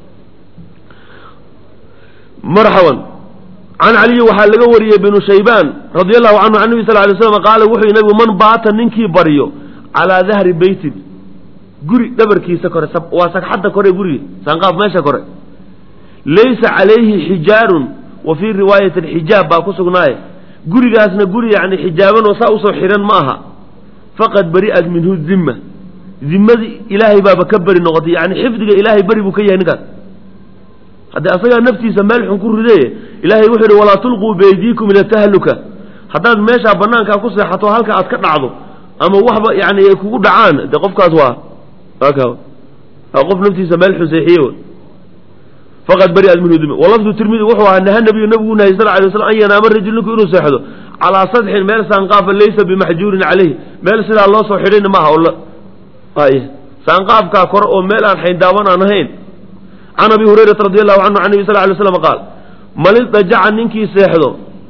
marxaban can caliyi waxaa laga wariyey binu shaybaan radi allahu canhu can nebi sal lay slam qaala wuxuu yihi nabigu man baata ninkii baryo calaa dahri beytin guri dhabarkiisa kore waa sagxadda kore guriga saanqaaf meesha kore laysa calayhi xijaarun wa fii riwaayatin xijaab baa ku sugnaaye gurigaasna guri yani xijaaban oo saa usoo xihan ma aha faqad bari'at minhu zimma zimmadii ilaahay baaba ka beri noqotay yani xifdiga ilaahay beri buu ka yahay ninkaas haddii asagaa naftiisa meel xun ku ridee ilaahay wuxuu yidhi walaa tulquu beydiikum ila tahluka haddaad meeshaa banaankaa ku seexato halka aad ka dhacdo ama waxba yani ay kugu dhacaan dee qofkaas waa qof naftiisa meel xun seexiye faqad bari'at minhu zimma walafdu tirmidi wuxuu ahaa naha nabiyu nabigu nahay sal lay waslam an yanaama rajul ninku inuu seexdo calaa sadxin meel saanqaafa laysa bimaxjuurin calayhi meel sidaa loo soo xidhayna maaha saanqaafkaa kore oo meel aan xayndaaban aan ahayn can abi hurayrata radi allahu canhu can nebi sal lay slam qaal malildajaca ninkii seexdo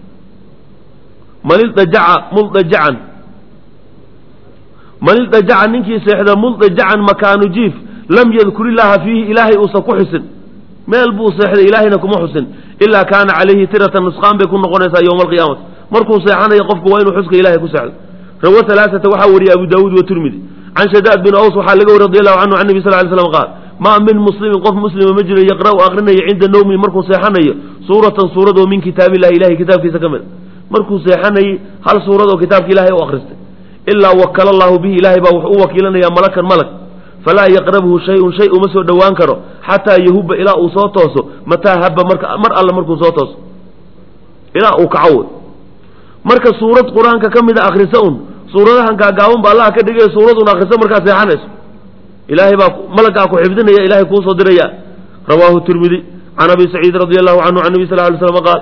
malildajaca ninkii seexdo muldajacan makaanu jiif lam yadkur illaaha fiihi ilaahay uusan ku xusin meel buu seexday ilaahayna kuma xusin ilaa kaana calayhi tiratan nusqaan bay ku noqonaysaa yowma alqiyaamati markuu seexanayo qofku waa inuu xuska ilahay ku seexdo rawa alaaata waxaa wariyey abu daawuud wa tirmidi can shadaad bin aws waxaa laga wariy radi allahu canhu can nebi sal lay slam qaal maa min muslimin qof muslima ma jiro yaqra'u aqrinayo cinda nawmihi markuu seexanayo suuratan suurad oo min kitaabillahi ilahay kitaabkiisa ka mid markuu seexanayey hal suurad oo kitaabka ilahay u akhristay ilaa wakala allahu bihi ilaahay baa wuxuu u wakiilanayaa malakan malag falaa yaqrabuhu shayun shay uma soo dhowaan karo xataa yahuba ilaa uu soo tooso mataa haba mar alle markuu soo tooso ilaa uu kaco wey marka suurad qur-aanka ka mida akrisa un suuradahan gaagaaban ba allaha ka dhigaya suurad un akrisa markaa seexanayso ilaahay baa malaggaa ku xifdinaya ilahay kuu soo diraya rawaahu tirmidi can abi saciid radi allahu canhu can nabi sal ly slam qaal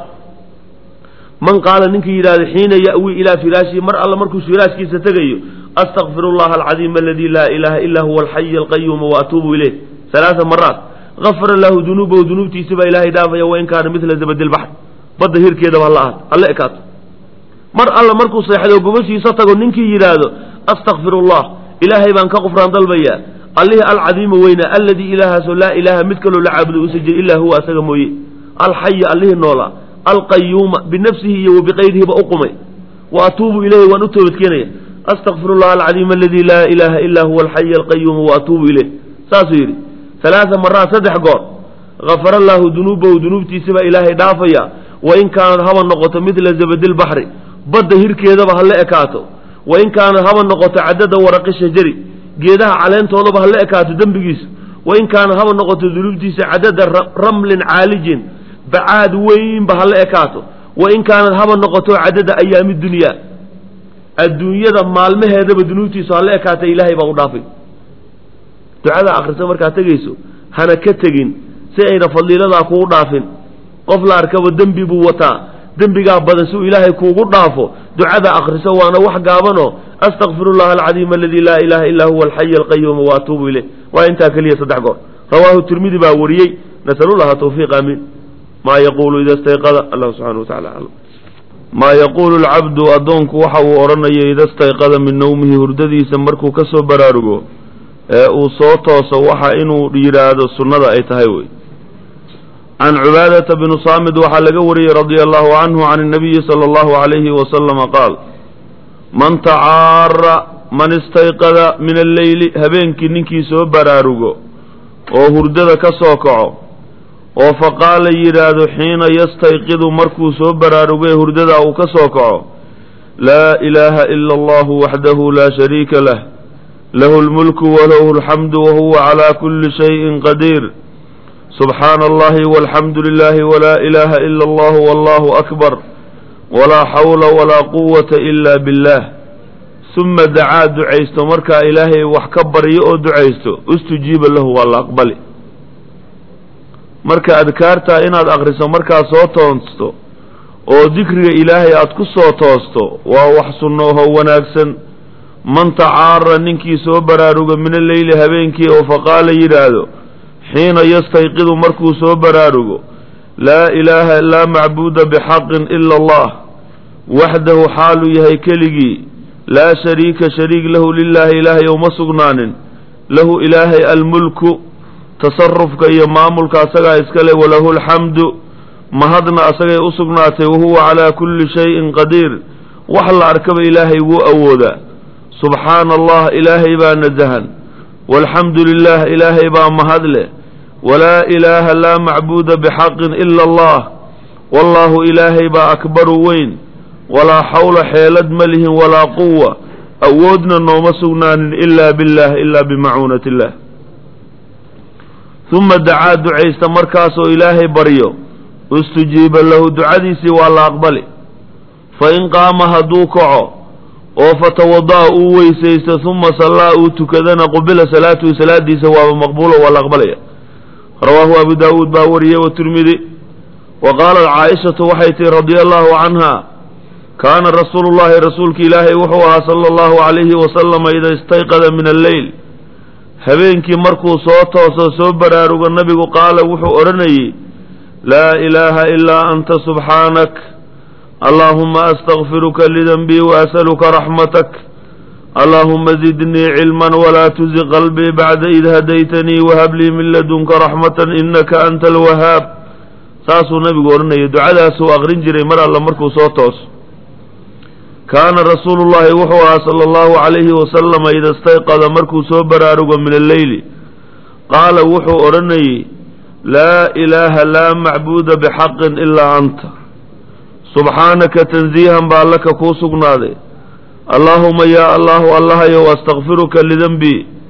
man qaala ninkii yidhahda xiina ya'wii ilaa firaashihi mar alla markuu firaashkiisa tegayo astakfir اllaha alcadiim aladi laa ilaha ila huwa alxay alqayuuma waatuubu ilayh 3 maraat gafara lahu dunuubahu dunuubtiisa baa ilaahay dhaafaya wain kaana midla zabadi lbaxr badda hirkeedaba hala ahad alle ekaato mar alla markuu seexdo gobashiisa tago ninkii yidhaahdo astakfir allah ilaahay baan ka qufraan dalbayaa allihii alcadiima weyna alladii ilaahaasoo laa ilaaha mid kaloo la caabudo uusan jirin ilaa huwa asaga mooye alxaya allihii noolaa alqayuuma binafsihi iyo wabiqayrihiba u qumay wa atuubu ilayhi waan u toobadkeenaya astakfir اllah alcadiim aladi laa ilaha ila huwa alxay alqayuuma waatuubu ilayh saasuu yidhi 3 maraat 3 goor gafara allahu dunuubahu dunuubtiisa baa ilaahay dhaafaya wain kaanad haba noqoto midla zabadi lbaxri badda hirkeedaba hala ekaato wain kaanad haba noqoto cadada waraqi shajari geedaha caleentoodaba hala ekaato dembigiisa wain kaanad haba noqoto dunuubtiisa cadada ramlin caalijin bacaad weynba hala ekaato wain kaanad haba noqoto cadada ayaami dunyaa adduunyada maalmaheedaba dunuubtiisu hala ekaata ilaahay baa u dhaafay ducada akrisa markaad tegayso hana ka tegin si ayna fadiiladaa kugu dhaafin qof la arkaba dembi buu wataa dembigaa badan si uu ilaahay kuugu dhaafo ducada akriso waana wax gaabanoo astakfir اllaha alcadiim aladi laa ilaha illa huwa alxay alqayuuma waatuubu ilayh waa intaa keliya 3 goor rawaahu tirmidi baa wariyey nasalu llaha tawfiiq amiin maa yaquulu ida stayqada allahu subxana wa tacala aclam maa yaquulu alcabdu addoonku waxa uu odhanayo ida stayqada min nawmihi hurdadiisa markuu ka soo baraarugo ee uu soo tooso waxa inuu yidhaahdo sunnada ay tahay wey can cubaadata bni saamid waxaa laga wariyey radia allahu canhu can الnabiyi salى اllahu عalayhi wasalama qaal man tacaara man istayqada min alleyli habeenkii ninkii soo baraarugo oo hurdada ka soo kaco oo faqaala yidhaahdo xiina yastayqidu markuu soo baraarugay hurdada uu ka soo kaco laa ilaaha ila allahu waxdahu laa shariika lah lahu اlmulku walahu اlxamdu wahuwa calaa kuli shayin qadiir subxaana allahi walxamdu lilahi walaa ilaha ila allahu wallahu akbar walaa xawla walaa quwata ila billah suma dacaa ducaysto markaa ilaahay wax ka baryo oo ducaysto istujiiba lahu waa la aqbali marka adkaartaa inaad akriso markaad soo toosto oo dikriga ilaahay aad ku soo toosto waa wax sunno oo wanaagsan man tacaara ninkii soo baraaruga min alleyli habeenkii oo faqaala yidhaahdo xiina yastayqidu markuu soo baraarugo laa ilaaha laa macbuuda bixaqin ila allah waxdahu xaaluu yahay keligii laa shariika shariik lahu lilaahi ilaahay uma sugnaanin lahu ilaahay almulku tasarufka iyo maamulka asagaa iskale walahu alxamdu mahadna asagay u sugnaatay wahuwa calaa kulli shayin qadiir wax la arkaba ilaahay wuu awoodaa subxaana allah ilaahay baa nasahan walxamdu lilah ilaahay baa mahad leh walaa ilaaha laa macbuuda bixaqin ila allah wallahu ilaahay baa akbaru weyn walaa xawla xeelad ma lihin walaa quwa awoodna nooma sugnaanin ilaa billah ilaa bimacuunati illah uma dacaa ducaysta markaasoo ilaahay baryo istujiiba lahu ducadiisii waa la aqbali fain qaama hadduu kaco oo fatawada'a uu weysaysto uma sallaa uu tukadana qubila salaatuhu salaadiisa waaba maqbuulo waa la aqbalaya rawaahu abu daawuud baa wariyey watirmidi wa qaalat caaishatu waxay tihi radia allahu canha kaana rasuulu llahi rasuulki ilaahay wuxuu ahaa sala allahu calayhi wasalama ida istayqada min alleyl habeenkii markuu soo tooso soo baraarugo nabigu qaala wuxuu odhanayey laa ilaaha ilaa anta subxaanak allaahuma astakfiruka lidanbii waasaluka raxmatak allaahuma zidnii cilman walaa tuzi qalbii bacda id hadaytanii wahab lii min ladunka raxmatan inaka anta alwahaab saasuu nabigu odhanayay ducadaasuu aqrin jiray mar alla markuu soo tooso kaana rasuulu llahi wuxuu ahaa sala allahu calayhi wasalama ida istayqada markuu soo baraarugo min alleyli qaala wuxuu odhanayey laa ilaaha laa macbuuda bixaqin ilaa anta subxaanaka tansiihan baa laka kuu sugnaaday allaahuma yaa allahu allahayow astakfiruka lidanbii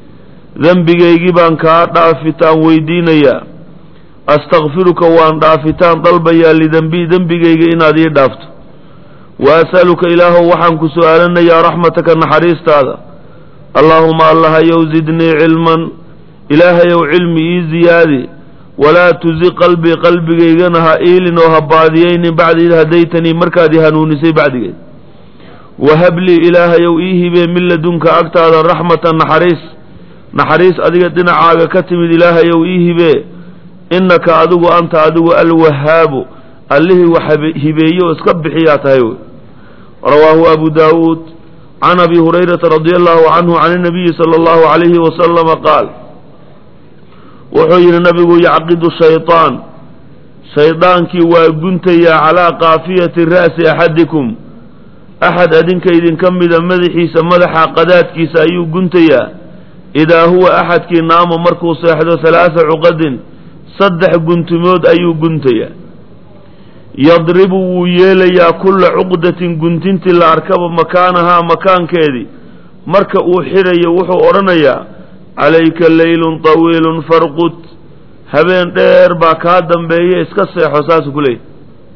dembigaygi baan kaa dhaafitaan weydiinayaa astakfiruka waan dhaafitaan dalbayaa lidembii dembigayga inaad ii dhaafto wa as'aluka ilaahow waxaan ku su'aalanayaa raxmataka naxariistaada allaahuma allahayow zidnii cilman ilaahayow cilmi ii ziyaadi walaa tuzi qalbii qalbigaygana ha iilin oo ha baadiyaynin bacda id hadaytanii markaad i hanuunisay bacdigeed wahablii ilaahayow ii hibee min ladunka agtaada raxmatan naxariis adiga dhinacaaga ka timid ilaahayow ii hibee innaka adigu anta adigu alwahaabu allihii wax hibeeye oo iska bixiyaa tahay wey rawaahu abu daawuud can abi hurayrata radia allahu canhu can inabiyi sala allahu calayhi wasalama qaal wuxuu yidhi nabigu yacqidu shaydaankii waa guntayaa calaa qaafiyati ra'si axadikum axad adinka idinka mida madaxiisa madaxa qadaadkiisa ayuu guntayaa idaa huwa axadkii naama markuu seexdo halaasa cuqadin 3 guntumood ayuu guntayaa yadribu wuu yeelayaa kulla cuqdatin guntintii la arkaba makaanahaa makaankeedii marka uu xidhayo wuxuu odhanayaa calayka leylun tawiilun farqud habeen dheer baa kaa dambeeye iska seexo saasuu ku leeyahy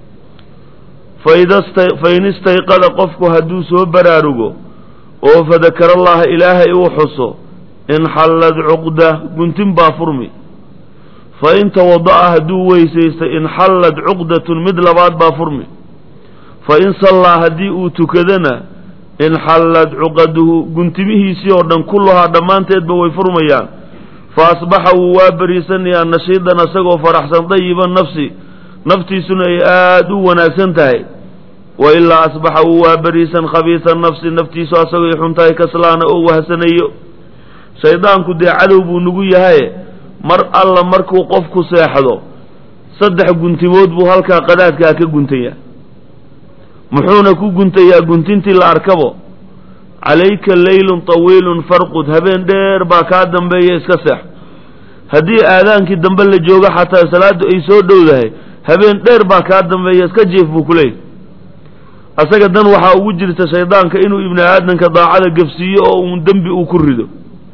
fain istayqada qofku hadduu soo baraarugo oo fadakarallaha ilaahay uu xuso inxallad cuqda guntin baa furmi fain tawada'a hadduu weysaysta inxallad cuqdatun mid labaad baa furmi fain sallaa haddii uu tukadana inxallad cuqaduhu guntimihiisii oo dhan kulluhaa dhammaanteedba way furmayaan fa asbaxa wuu waa beriisanayaa nashiidan asagoo faraxsan dayiban naftiisuna ay aad u wanaagsan tahay wa ilaa asbaxa wuu waa beriisan khabiisa nafsi naftiisu asagoo ay xun tahay kaslaana oo wahsanayo shaydaanku dee cadow buu nagu yahaye mar alla markuu qofku seexdo 3 guntimood buu halkaa qadaadkaa ka guntayaa muxuuna ku guntayaa guntintii la arkabo calayka leylun tawiilun farqud habeen dheer baa kaa dambeeya iska seex haddii aadaankii dambe la joogo xataa salaadu ay soo dhowdahay habeen dheer baa kaa dambeeya iska jiif buu ku leeyahy asaga dan waxaa ugu jirta shaydaanka inuu ibni aadamka daacada gafsiiyo oo uun dembi uu ku rido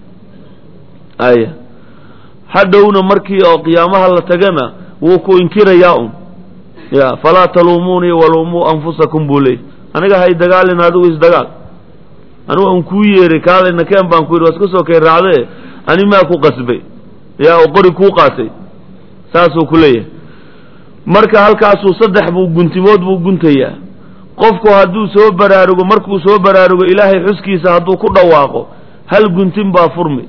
aya hadhowna markii oo qiyaamaha la tagana wuu ku inkirayaa un ya falaa taluumuunii waluumuu anfusakum buu leeyay aniga hay dagaalin adigu isdagaal anigu aan kuu yeeray kaalayna keen baan ku yidhi waa iska soo kay raacdee ani maa ku qasbay yaa oo qori kuu qaatay saasuu ku leeyahay marka halkaasuu 3 buu guntimood buu guntayaa qofku hadduu soo baraarugo markuu soo baraarugo ilaahay xuskiisa hadduu ku dhawaaqo hal guntin baa furmi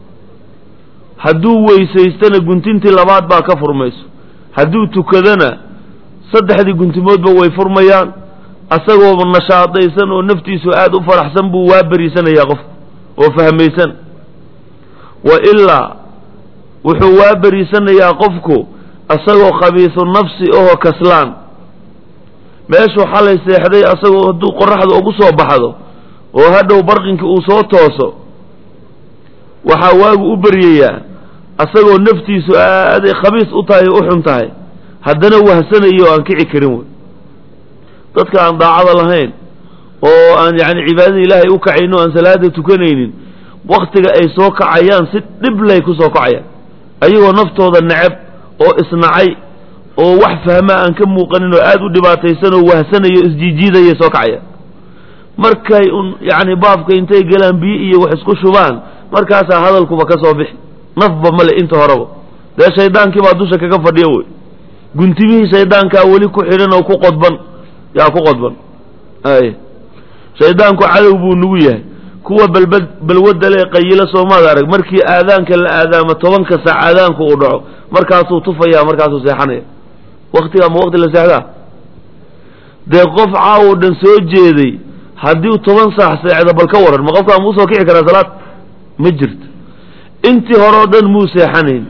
hadduu weysaystana guntintii labaad baa ka furmayso hadduu tukadana 3 guntimoodba way furmayaan asagoo nashaadaysan oo naftiisu aad u faraxsan buu waa beriisanayaa qofku oo fahmaysan wa ilaa wuxuu waa beriisanayaa qofku asagoo khabiisu nafsi oo kaslaan meeshuu xalay seexday asagoo hadduu qoraxda ugu soo baxdo oo hadhow barqinkii uu soo tooso waxaa waagu u beryayaa asagoo naftiisu aaday khabiis u tahay u xun tahay haddana wahsanayo oo aan kici karin wey dadka aan daacada lahayn oo aan yacni cibaadada ilaahay u kacayno o aan salaada tukanaynin waktiga ay soo kacayaan si dhiblay ku soo kacayaan ayagoo naftooda neceb oo isnacay oo wax fahma aan ka muuqanin oo aad u dhibaataysan oo wahsanayo isjiijiidayay soo kacayaan markay un yacni baabka intay galaan biyo iyo wax isku shubaan markaasaa hadalkuba ka soo bixi nafba male inta horeba dee shaydaankii baa dusha kaga fadhiya wey guntimihii shaydaankaa weli ku xidhan oo ku qodban yaa ku qodban ay shaydaanku cadow buu nugu yahay kuwa balwadda lee qayilo soomaad arag markii aadaanka la aadaamo 10 saac aadaanku uu dhaco markaasuu tufayaa markaasuu seexanaya waktiga ma wakti la seexdaa dee qof caawo dhan soo jeeday haddii 10 saac seexda bal ka waran ma qofkaa muu soo kici karaa salaad ma jirto intii hore oo dhan muu seexanayn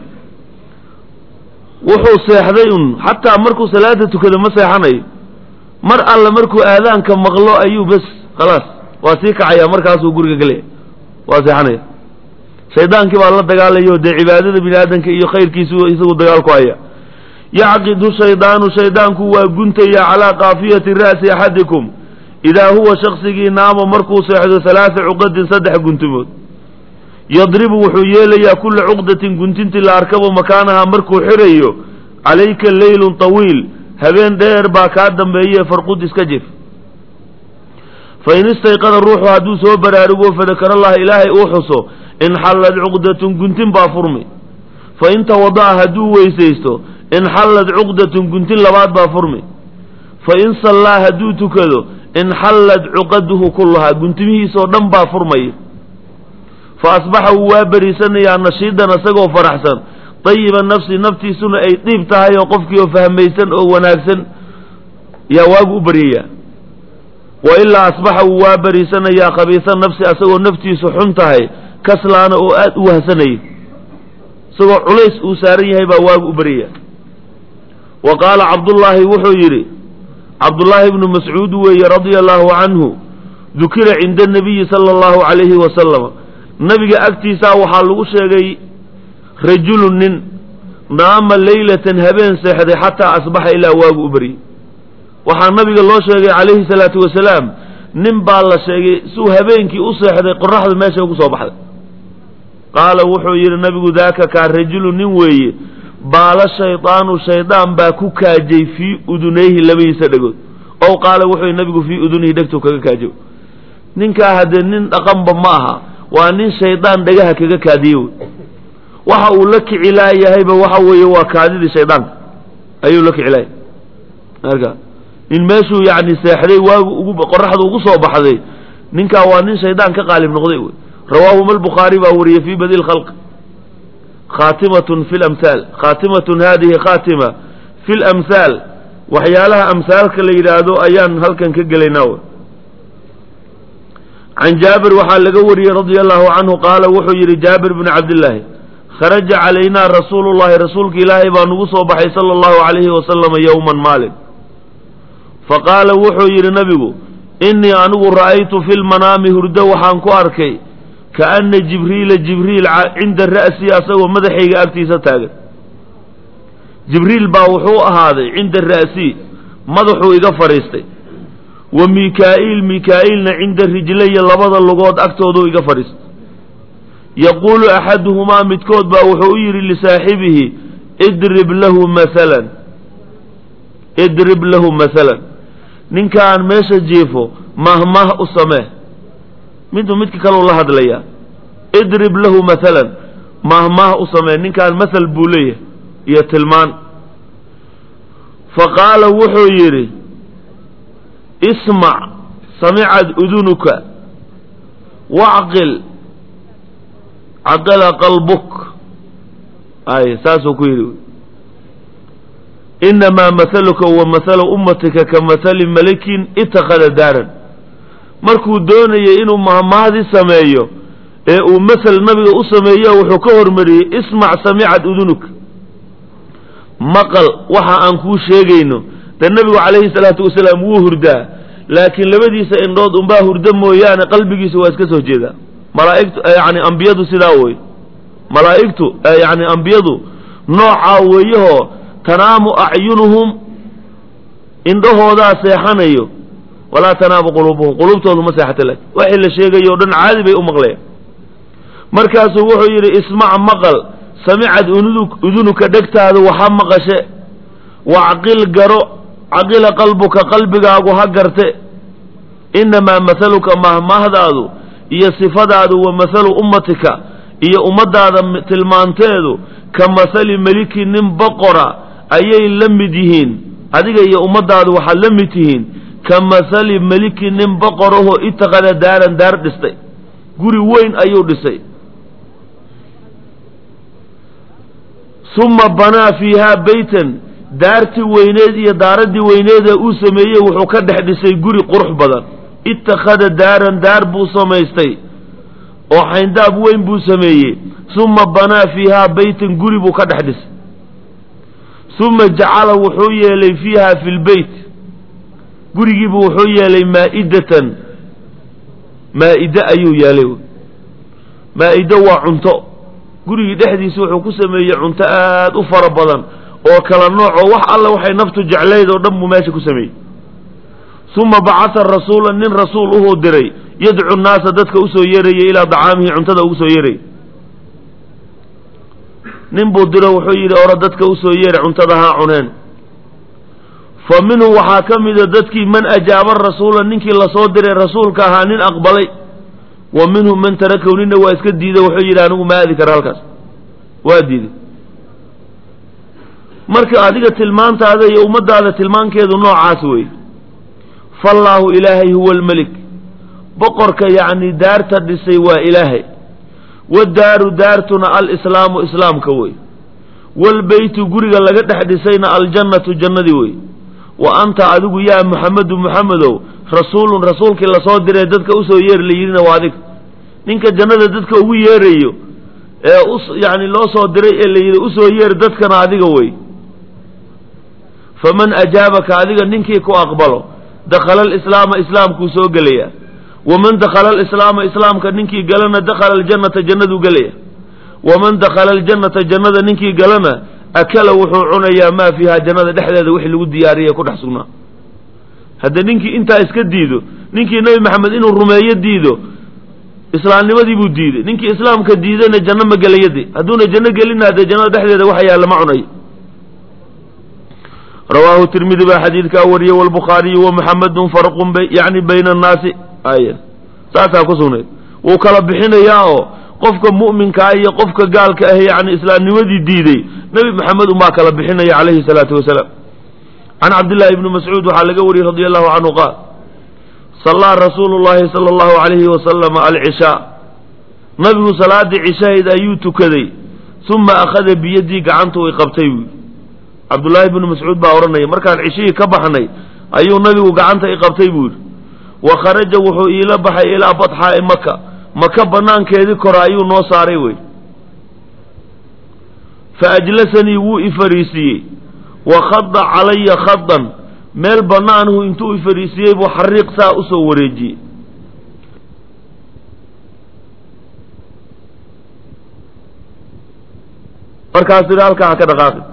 wuxuu seexday un xataa markuu salaada tukado ma seexanayo mar alla markuu aadaanka maqlo ayuu bes khalaas waa sii kacaya markaasuu guriga galaya waa seexanaya shaydaankii baa la dagaalayo dee cibaadada bini aadamka iyo khayrkiisu isagu dagaal ku haya yacqidu shaydaanku waa guntaya calaa qaafiyati ra'si axadikum idaa huwa shaksigii naama markuu seexdo 3 cuqadin 3 guntimood yadribu wuxuu yeelayaa kulla cuqdatin guntintii la arkabo makaanaha markuu xirayo calayka leylun tawiil habeen dheer baa kaa dambeeye farqud iska jif fain istayqada ruuxu hadduu soo baraarugo fadakarallaha ilaahay uu xuso inxallad cuqdatun guntin baa furmi fain tawada'a hadduu weysaysto inxallad cuqdatun guntin labaad baa furmi fain sallaa hadduu tukado inxallad cuqaduhu kullahaa guntimihiisoo dhan baa furmaya fa asbaxa wuu waa beriisanayaa nashiidan isagoo faraxsan dayiba nafsi naftiisuna ay dhiib tahay oo qofkii oo fahmaysan oo wanaagsan yaa waagu u baryayaa wa ilaa asbaxa wuu waa beriisanayaa khabiisa nafsi asagoo naftiisu xun tahay kaslaana oo aad u wahsanaya isagoo culays uu saaran yahay baa waagu u baryayaa wa qaala cabdullaahi wuxuu yidhi cabdullaahi ibnu mascuud weeye radia allaahu canhu dukira cinda anabiyi sala allahu calayhi wasalama nabiga agtiisaa waxaa lagu sheegay rajulun nin naama leylatan habeen seexday xataa asbaxa ilaa waagu u baryey waxaa nabiga loo sheegay calayhi salaatu wasalaam nin baa la sheegay suu habeenkii u seexday qoraxda meesha ugu soo baxday qaala wuxuu yidhi nabigu daaka kaa rajulun nin weeye baala shaydaanu shaydaan baa ku kaajay fii udunayhi labadiisa dhegood ow qaala wuxuu yidhi nabigu fii udunihi dhegtuu kaga kaajo ninkaa haddee nin dhaqanba ma aha waa nin shaydaan dhagaha kaga kaadiye wey waxa uu la kici laayahayba waxa weeye waa kaadidii shaydaanka ayuu la kici laayay marka in meeshuu yacni seexday waagu ugu qoraxdu ugu soo baxday ninkaa waa nin shaydaan ka qaalib noqday wey rawaahuma albukhaari baa wariyey fii badi lkhalq khaatimatun fi lamhaal khaatimatun hadihi khaatima fi lamhaal waxyaalaha amhaalka la yidhaahdo ayaan halkan ka gelaynaa wey can jaabir waxaa laga wariyey radia allahu canhu qaala wuxuu yidhi jaabir bnu cabdillaahi kharaja calaynaa rasuulu llahi rasuulka ilaahay baa nagu soo baxay sala allahu calayhi wasalama yowman maalin faqaala wuxuu yidhi nabigu innii anigu ra'aytu fi lmanaami hurdo waxaan ku arkay kaana jibriila jibriil cinda ra'sii asagoo madaxayga agtiisa taagan jibriil baa wuxuu ahaaday cinda ra'sii madaxuu iga fadhiistay wa mikaa'iil mikaa'iilna cinda rijlaya labada lugood agtooduu iga fadhiistay yaquulu axaduhumaa midkood baa wuxuu u yidhi lisaaxibihi idrib lahu masalan ninkaan meesha jiifo mahmah u samee midba midka kaleu la hadlayaa idrib lahu masalan mahmah u samee ninkaan masal buu leeyahay iyo tilmaan faqaala wuxuu yidhi ismac samicad udunuka wacqil caqala qalbuk ay saasuu ku yidhi inamaa mahaluka wa mahalu ummatika ka mahali malikin ittakhada daaran markuu doonayay inuu mahmahdii sameeyo ee uu masal nabiga u sameeyo wuxuu ka hormariyey ismac samicad udunuka maqal waxa aan kuu sheegayno dee nabigu calayhi salaatu wasalaam wuu hurdaa laakiin labadiisa indhood unbaa hurdo mooyaane qalbigiisa waa iska soo jeedaa malaa'igtu yani ambiyadu sidaa wey malaa'igtu yani ambiyadu noocaa weeyahoo tanaamu acyunuhum indhahoodaa seexanayo walaa tanaamu quluubuhum quluubtoodu ma seexata laakin waxii la sheegayo o dhan caadi bay u maqlayaan markaasuu wuxuu yidhi ismac maqal samicad udunuka dhegtaadu waxa maqashe wacqil garo caqila qalbuka qalbigaagu ha garte inamaa mahaluka mahmahdaadu iyo sifadaadu wa mahalu ummatika iyo ummadaada tilmaanteedu ka mahali meliki nin boqora ayay la mid yihiin adiga iyo ummadaadu waxaad la mid tihiin ka mahali meliki nin boqorahoo itakada daaran daar dhistay guri weyn ayuu dhisay suma banaa fiihaa beytan daartii weyneed iyo daaraddii weyneeda uu sameeyey wuxuu ka dhex dhisay guri qurux badan ittakhada daaran daar buu samaystay oo xayndaab weyn buu sameeyey suma banaa fiihaa beytan guri buu ka dhex dhisay suma jacala wuxuu yeelay fiiha fi lbeyt gurigiibu wuxuu yeelay maa'idatan maa'ide ayuu yeelay maa'ido waa cunto gurigii dhexdiisa wuxuu ku sameeyey cunto aad u fara badan oo kala nooc oo wax alla waxay naftu jeclayd oo dhan buu meesha ku sameeyey uma bacatha rasuulan nin rasuul uhuu diray yadcu nnaasa dadka usoo yeerayay ilaa dacaamihi cuntada ugu soo yeerayay ninbuu diro wuxuu yidhi ora dadka usoo yeedha cuntada haa cuneen fa minhu waxaa ka mida dadkii man ajaaba rasuula ninkii lasoo diray rasuulka ahaa nin aqbalay wa minhum man tarakahu nina waa iska diiday wuxuu yidhi anigu ma aadi kara halkaas waa diiday marka adiga tilmaantaada iyo ummadaada tilmaankeedu noocaas wey fallaahu ilaahay huwa almelik boqorka yacni daarta dhisay waa ilaahay wadaaru daartuna alislaamu islaamka wey walbeytu guriga laga dhex dhisayna aljannatu jannadii wey wa anta adigu yaa muxamedu muxamedow rasuulun rasuulkii lasoo diray dadka usoo yeeri la yidhina waa adiga ninka jannada dadka ugu yeerayo ee yani loo soo diray ee la yidhi usoo yeer dadkana adiga wey faman ajaabaka adiga ninkii ku aqbalo dakhala alislaama islaamkuu soo gelaya waman dakhala alislaama islaamka ninkii galana dakhala aljannata jannaduu gelaya waman dakhala aljannata jannada ninkii galana akala wuxuu cunayaa maa fiiha jannada dhexdeeda wixii lagu diyaariyay ku dhex sugnaa hadda ninkii intaa iska diido ninkii nebi maxamed inuu rumeeyo diido islaamnimadii buu diiday ninkii islaamka diidayna janno ma gelayade hadduuna janno gelina haddee jannada dhexdeeda waxa yaalla ma cunayo rawaahu tirmidi baa xadiidkaa wariyey walbukhaariyu wa muxamedun farqun yani bayna annaasi aya saasaa ku sugnayd wuu kala bixinayaa oo qofka mu'minkaa iyo qofka gaalka ah yani islaamnimadii diiday nebi maxamed unbaa kala bixinaya calayhi salaatu wasalaam can cabdillahi ibni mascuud waxaa laga wariyey radi allahu canhu qaal sallaa rasuulu llahi sala allahu calayhi wasalama alcishaa nabigu salaadii cishahayd ayuu tukaday uma akhada biyadii gacantu ay qabtay buui cabdullaahi ibnu mascuud baa odhanaya markaan cishihii ka baxnay ayuu nabigu gacanta i qabtay buu yidhi wa kharaja wuxuu iila baxay ilaa badxaa'i maka maka banaankeedii kore ayuu noo saaray wey fa ajlasanii wuu i fariisiiyey wa khada calaya khadan meel banaanhu intuu i fariisiiyey buu xariiq saa usoo wareejiyey markaas yidhi halkaa ha ka dhaqaaqi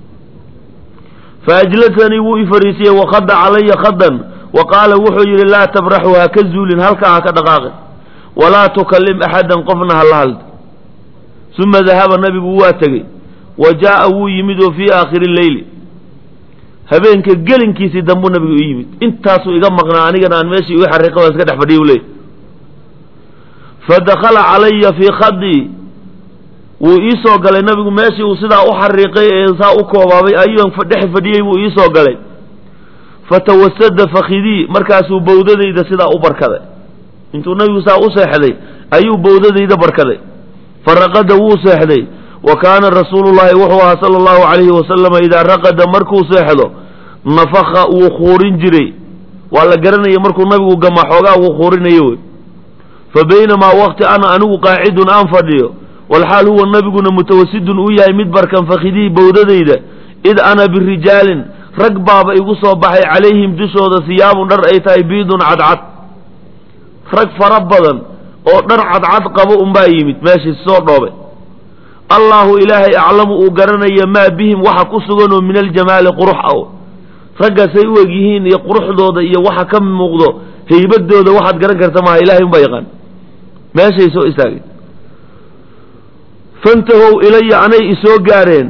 faajlasanii wuu i fariisiyey wakhada calaya khadan wa qaala wuxuu yidhi laa tabraxu ha ka zuulin halkaa ha ka dhaqaaqin walaa tukallim axadan qofna ha la hadli uma dahaba nabigu waa tegey wa jaa'a wuu yimid oo fii aakhiri leyli habeenka gelinkiisii dambuu nabigu u yimid intaasuu iga maqnaa anigana aan meeshii iga xariiqa waan iska dhex fadhiya u leey fadakhala calaya fii khadii wuu ii soo galay nabigu meeshii uu sidaa u xariiqay ee saa u koobaabay ayuan dhex fadhiyey buu ii soo galay fatawasada fakhidii markaasuu bawdadayda sidaa u barkaday intuu nabigu saa u seexday ayuu bawdadayda barkaday faraqada wuu seexday wa kaana rasuulullahi wuxuu ahaa sala allahu calayhi wasalama idaa raqada markuu seexdo nafaka wuu khuurin jiray waa la garanaya markuu nabigu gama xoogaa wuu khuurinayo wey fa baynamaa waqti ana anigu qaacidun aan fadhiyo walxaal huwa nabiguna mutawasidun uu yahay mid barkan fakhidii bawdadayda id ana birijaalin rag baaba igu soo baxay calayhim dushooda siyaabun dhar ay tahay biidun cadcad rag fara badan oo dhar cadcad qabo unbaa yimid meeshii soo dhoobe allaahu ilaahay aclamu uu garanaya maa bihim waxa ku suganoo min aljamaali qurux ah raggaasay u eg yihiin iyo quruxdooda iyo waxa ka muuqdo haybadooda waxaad garan karta maaha ilahay unbaa yaqaan meeshay soo istaageen fantahow ilaya anay isoo gaareen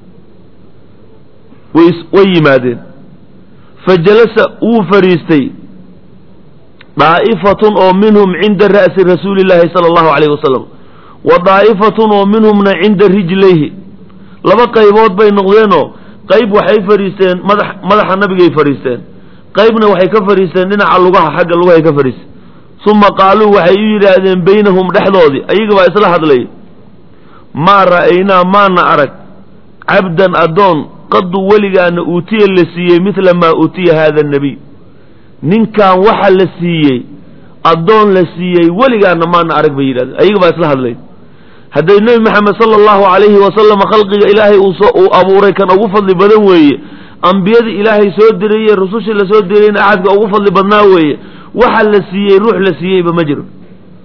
way yimaadeen fa jalasa wuu fadhiistay daa'ifatun oo minhum cinda ra'si rasuuli llaahi sala allahu calayhi wasalam wa daa'ifatun oo minhumna cinda rijlayhi laba qaybood bay noqdeenoo qayb waxay fadhiisteen madaxa nabigay fadhiisteen qaybna waxay ka fadhiisteen dhinaca lugaha xagga lugahay ka fadhiisteen uma qaaluu waxay u yidhaahdeen baynahum dhexdoodii ayaga baa isla hadlay maa ra'aynaa maana arag cabdan addoon qadu weligaana uutiya la siiyey midla maa uutiya haada annabiy ninkan waxa la siiyey addoon la siiyey weligaana maana arag bay yidhahdeen ayaga baa isla hadlay hadday nebi maxamed sala allahu calayhi wasalam khalqiga ilaahay uu abuuray kan ugu fadli badan weeye ambiyadii ilaahay soo dirayey rusushii la soo dirayna axadka ugu fadli badnaa weeye waxa la siiyey ruux la siiyeyba ma jiro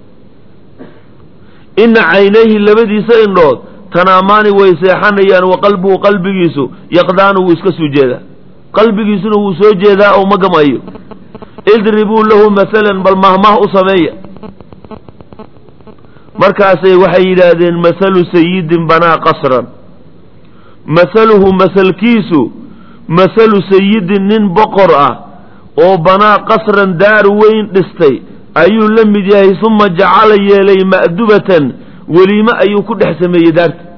ina caynayhi labadiisa indhood tanaamaani way seexanayaan wa qalbuhu qalbigiisu yaqdaanu wuu iska soo jeedaa qalbigiisuna wuu soo jeedaa oo ma gamayo idribuu lahu masalan bal mahmah u sameeya markaasay waxay yidhaahdeen masalu sayidin banaa qasran mahaluhu mahalkiisu mahalu sayidin nin boqor ah oo banaa qasran daar weyn dhistay ayuu la mid yahay uma jacala yeelay ma'dubatan weliime ayuu ku dhex sameeyey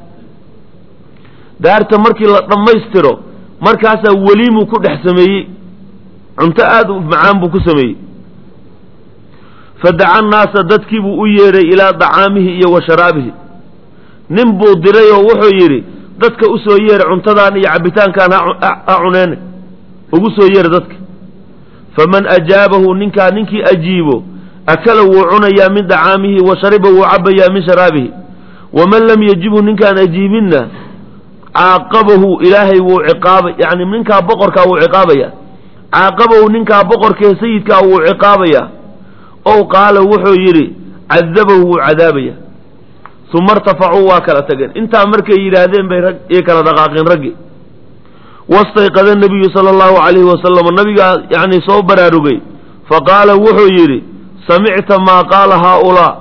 daarta markii la dhammaystiro markaasaa weliimuu ku dhex sameeyey cunto aada u macaan buu ku sameeyey fadaca annaasa dadkii buu u yeedhay ilaa dacaamihi iyo wa sharaabihi nin buu diray oo wuxuu yidhi dadka u soo yeeray cuntadaan iyo cabbitaankaan ha cuneene ugu soo yeeray dadka faman ajaabahu ninkii ajiibo akala wuu cunayaa min dacaamihi wa shariba wuu cabbayaa min sharaabihi waman lam yajibhu ninkaan ajiibinna caaqabahu ilaahay wuu ciqaabay yacni ninkaa boqorkaa wuu ciqaabayaa caaqabahu ninkaa boqorkee sayidkaa wuu ciqaabayaa ow qaala wuxuu yidhi cadabahu wuu cadaabaya uma irtafacuu waa kala tageen intaa markay yidhaahdeen bay rag ii kala dhaqaaqeen raggi wastayqada nabiyu sala allahu calayhi wasalam nabigaa yacni soo baraarugay faqaala wuxuu yidhi samicta maa qaala haaulaa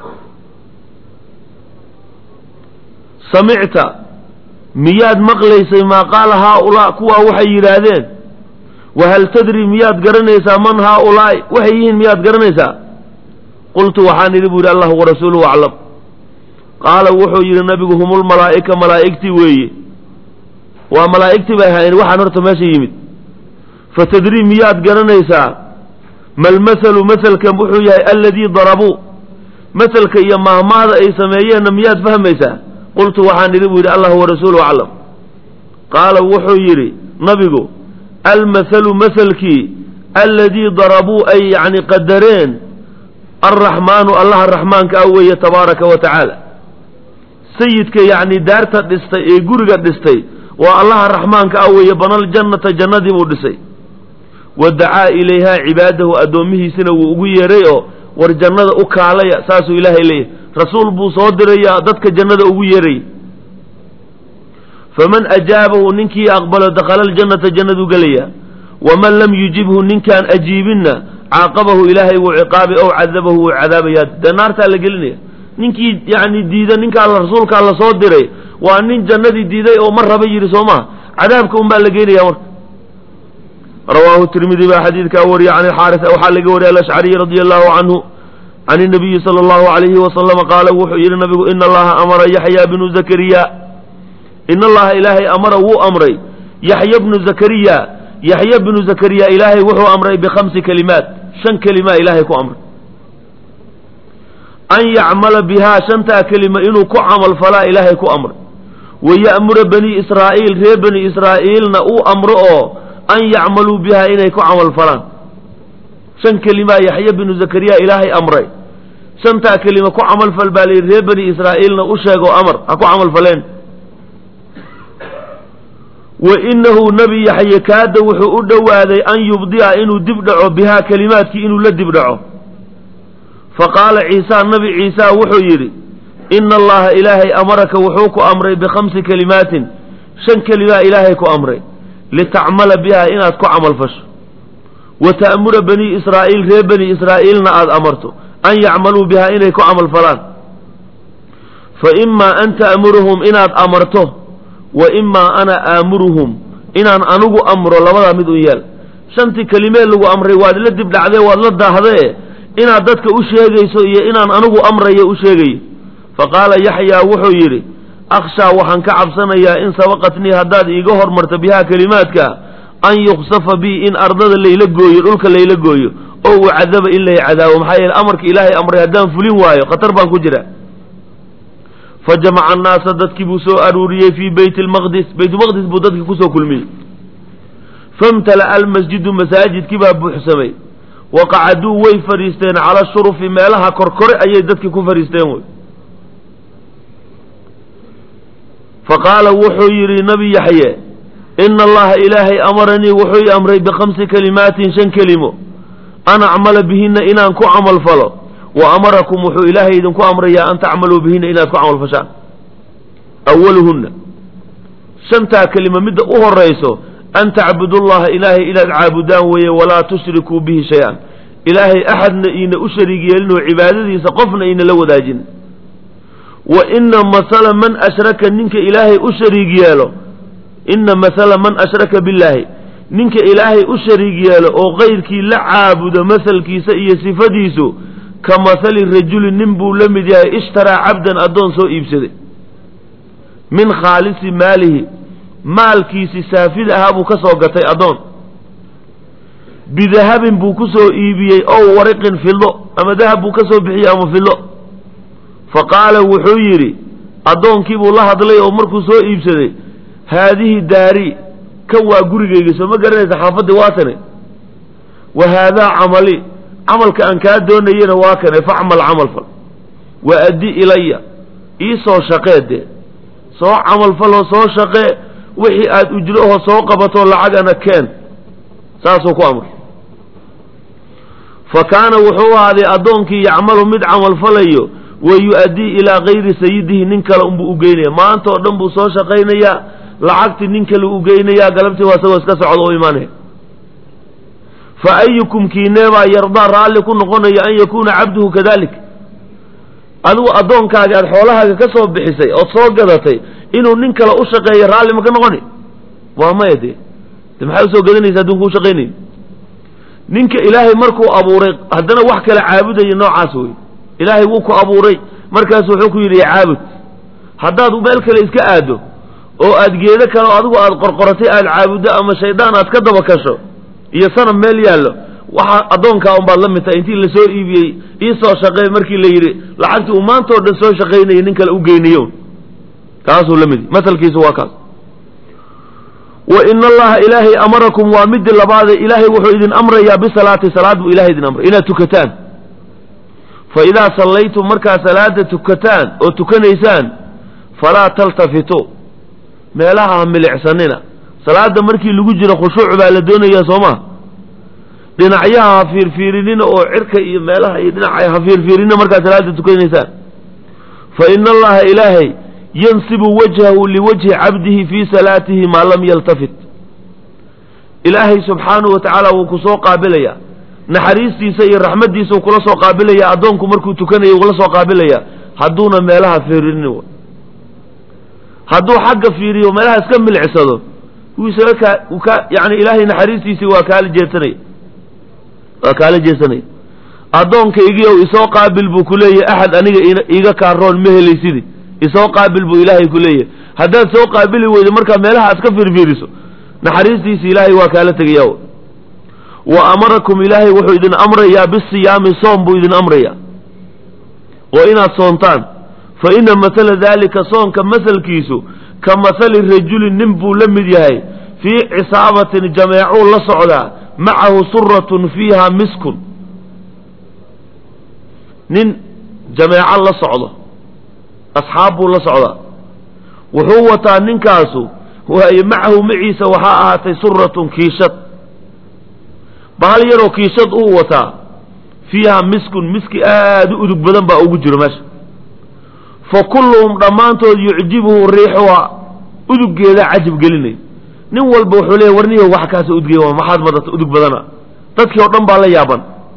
samicta miyaad maqlaysay maa qaala haaulaa kuwaa waxay yidhaahdeen wahal tadri miyaad garanaysaa man haaulaa'i waxay yihiin miyaad garanaysaa qultu waxaan idhi buu yidhi allahu warasuuluhu aclam qaala wuxuu yidhi nabigu humulmalaa'ika malaa'igtii weeye waa malaa'igtii bay ahaayeen waxaan horta meesha yimid fatadrii miyaad garanaysaa malmahalu mahalkan wuxuu yahay alladii darabuu mahalka iyo maahmaahda ay sameeyeenna miyaad fahmaysaa qultu waxaan idhi buu yidhi allahu warasuuluhu aclam qaala wuxuu yidhi nabigu almahalu mahalkii alladii darabuu ay yacni qadareen alraxmaanu allaha raxmaanka ah weeye tabaaraka wa tacaala sayidka yacni daarta dhistay ee guriga dhistay waa allaha raxmaanka ah weeye banal jannata jannadii buu dhisay wa dacaa ilayhaa cibaadahu addoommihiisina wuu ugu yeeray oo war jannada u kaalaya saasuu ilaahay leeyahay rasuul buu soo dirayaa dadka jannada ugu yeeraya faman ajaabahu ninkii aqbalo dakhala aljannata jannaduu gelaya waman lam yujibhu ninkaan ajiibinna caaqabahu ilaahay wuu ciqaabay ow cadabahu wuu cadaabayaa dee naartaa la gelinaya ninkii yacni diida ninkaa rasuulkaa la soo diray waa nin jannadii diiday oo mar raba yidhi soo maha cadaabka unbaa la geenaya marka rawaahu tirmidi baa xadiidkaa wariya can alxaaris waxaa laga wariyay alashcariy radia allahu canhu can inabiyi sala allahu calayhi wasalama qaala wuxuu yidhi nabigu ina allaha amara yaxya bnu zakariya ina allaha ilaahay amara wuu amray yaxya bnu zakariya yaxya bnu zakariya ilaahay wuxuu amray bikhamsi kalimaat 5 kelimaa ilaahay ku amray an yacmala bihaa 5taa kelima inuu ku camal falaa ilaahay ku amray waya'mura bani israa'iil reer bani israa'iilna uu amro oo an yacmaluu bihaa inay ku camal falaan 5 kelimaa yaxya binu zakariya ilaahay amray 5taa kelima ku camal fal baa layidhi reer bani israa'iilna u sheego amar ha ku camal faleen wa inahu nebi yaxye kaada wuxuu u dhowaaday an yubdi'a inuu dib dhaco bihaa kelimaadkii inuu la dib dhaco faqaala ciisa nabi ciisa wuxuu yidhi ina allaha ilaahay amaraka wuxuu ku amray b5 kalimaatin 5 kelimaa ilaahay ku amray litacmala biha inaad ku camal fasho wa ta'mura bani israa'iil reer bani israa'iilna aada amarto an yacmaluu bihaa inay ku camal falaan fa imaa an ta'muruhum inaad amarto wa imaa ana aamuruhum inaan anigu amro labadaa mid u yeel 5tii kelimee lagu amray waad la dib dhacdee waad la daahdee inaad dadka u sheegayso iyo inaan anigu amrayo u sheegayo faqaala yaxyaa wuxuu yidhi akhshaa waxaan ka cabsanayaa in sabaqatnii haddaad iiga hormarto bihaa kelimaadka an yuksafa bii in ardada layla gooyo dhulka layla gooyo oo uu cadaba in lay cadaabo maxaa yeele amarka ilaahay amray haddaan fulin waayo khatar baan ku jira fa jamaca annaasa dadkii buu soo aruuriyey fii bayt lmaqdis baytulmaqdis buu dadkii kusoo kulmiyey famtala'a almasjidu masaajidkii baa buuxsamay waqacaduu way fadhiisteen cala shurufi meelaha korkore ayay dadkii ku fadhiisteen wey faqaala wuxuu yidhi nabi yaxye ina allaha ilaahay amaranii wuxuu i amray b5 kalimaatin 5 kelimo an acmala bihina inaan ku camal falo wa amarakum wuxuu ilaahay idinku amrayaa an tacmaluu bihina inaad ku camal fashaan awaluhunna 5taa kelima midda u horayso an tacbudu llaha ilaahay inaad caabudaan weeye walaa tushrikuu bihi shay-an ilaahay axadna iina u shariig yeelinoo cibaadadiisa qofna iina la wadaajin wa ina masala man ashraka ninka ilaahay u shariig yeelo inna masala man ashraka billaahi ninka ilaahay u shariig yeelo oo kayrkii la caabudo masalkiisa iyo sifadiisu ka masali rajulin nin buu la mid yahay ishtaraa cabdan addoon soo iibsaday min khaalisi maalihi maalkiisi saafid ahaa buu ka soo gatay addoon bidahabin buu ku soo iibiyey ow wariqin fido ama dahab buu ka soo bixiyey ama fido fa qaala wuxuu yidhi addoonkii buu la hadlay oo markuu soo iibsaday haadihi daari kan waa gurigayga soo ma garanaysa xaafaddii waa tane wa haadaa camali camalka aan kaa doonayena waa kane facmal camal fal wa addi ilaya ii soo shaqee dee soo camal faloo soo shaqee wixii aad ujroho soo qabatoo lacagana keen saasuu ku amray fa kaana wuxuu ahaaday addoonkii yacmalu mid camal falayo wa yu-addii ilaa kayri sayidihi nin kale unbuu u geynaya maanta oo dhan buu soo shaqaynayaa lacagtii nin kale u geynayaa galabtii waa isagoo iska socda oo imaanaya fa ayukum kiineebaa yardaa raalli ku noqonaya an yakuuna cabduhu kadalik adigu addoonkaaga aad xoolahaaga ka soo bixisay ood soo gadatay inuu nin kale u shaqeeyo raalli ma ka noqoni waa maya de maxaa usoo gadanaysa adduunka u shaqaynayo ninka ilaahay markuu abuuray haddana wax kale caabudaya noocaas wey ilaahay wuu ku abuuray markaasu wuxuu ku yidhi caabud haddaad meel kale iska aado oo aad geedo kale oo adigu aad qorqoratay aad caabuddo ama shaydaan aad ka daba kasho iyo sanab meel yaallo waxa addoonkaa unbaad la mid tahay intii la soo iibiyey ii soo shaqeey markii la yidhi lacagtii uu maanta oo dhan soo shaqaynayay nin kale u geynayo kaasuu la midi masalkiisu waa kaas wa ina allaha ilaahay amarakum waa midi labaade ilaahay wuxuu idin amrayaa bisalaati salaad buu ilahay idin amray inaad tukataan fa idaa sallaytum markaad salaada tukataan oo tukanaysaan falaa taltafituu meelaha ha milicsanina salaada markii lagu jiro khushuuc baa la doonayaa soo ma dhinacyaha ha fiirfiirinina oo cirka iyo meelaha iyo dhinaca ha fiirfiirinina markaad salaada tukanaysaan fa ina allaha ilaahay yansibu wajhahu liwajhi cabdihi fii salaatihi maa lam yaltafit ilaahay subxaanahu wa tacaala wuu ku soo qaabilayaa naxariistiisa iyo raxmaddiisa uu kula soo qaabilayaa addoonku markuu tukanayo ula soo qaabilayaa hadduuna meelaha fiirinin hadduu xagga fiiriyo meelaha iska milicsado wuu isaga yani ilaahay naxariistiisii waa kaala jeesanaya addoonkaygiiow isoo qaabil buu ku leeyahay axad aniga iiga kaaroon ma helaysidi isoo qaabil buu ilaahay ku leeyahay haddaad soo qaabili weydo markaa meelaha aad ka fiirfiiriso naxariistiisi ilaahay waa kaala tegaya wa amarakum ilaahay wuxuu idin amrayaa bisiyaami soom buu idin amrayaa oo inaad soontaan fa ina masala daalika soonka masalkiisu ka masali rajulin nin buu la mid yahay fii cisaabatin jameecuu la socdaa macahu suratun fiiha miskun nin jameeco la socdo asxaab buu la socdaa wuxuu wataa ninkaasu waaye macahu maciisa waxaa ahaatay suratun kiishad bahal yaroo kiishad uu wataa fiiha miskun miski aad u udug badan baa ugu jiro meesha fa kulluhum dhammaantood yucjibuhu riixuha uduggeeda cajab gelinay nin walba wuxuu leeyahy warniyo wax kaasa udgey maxaad badata udug badana dadkii oo dhan baa la yaaban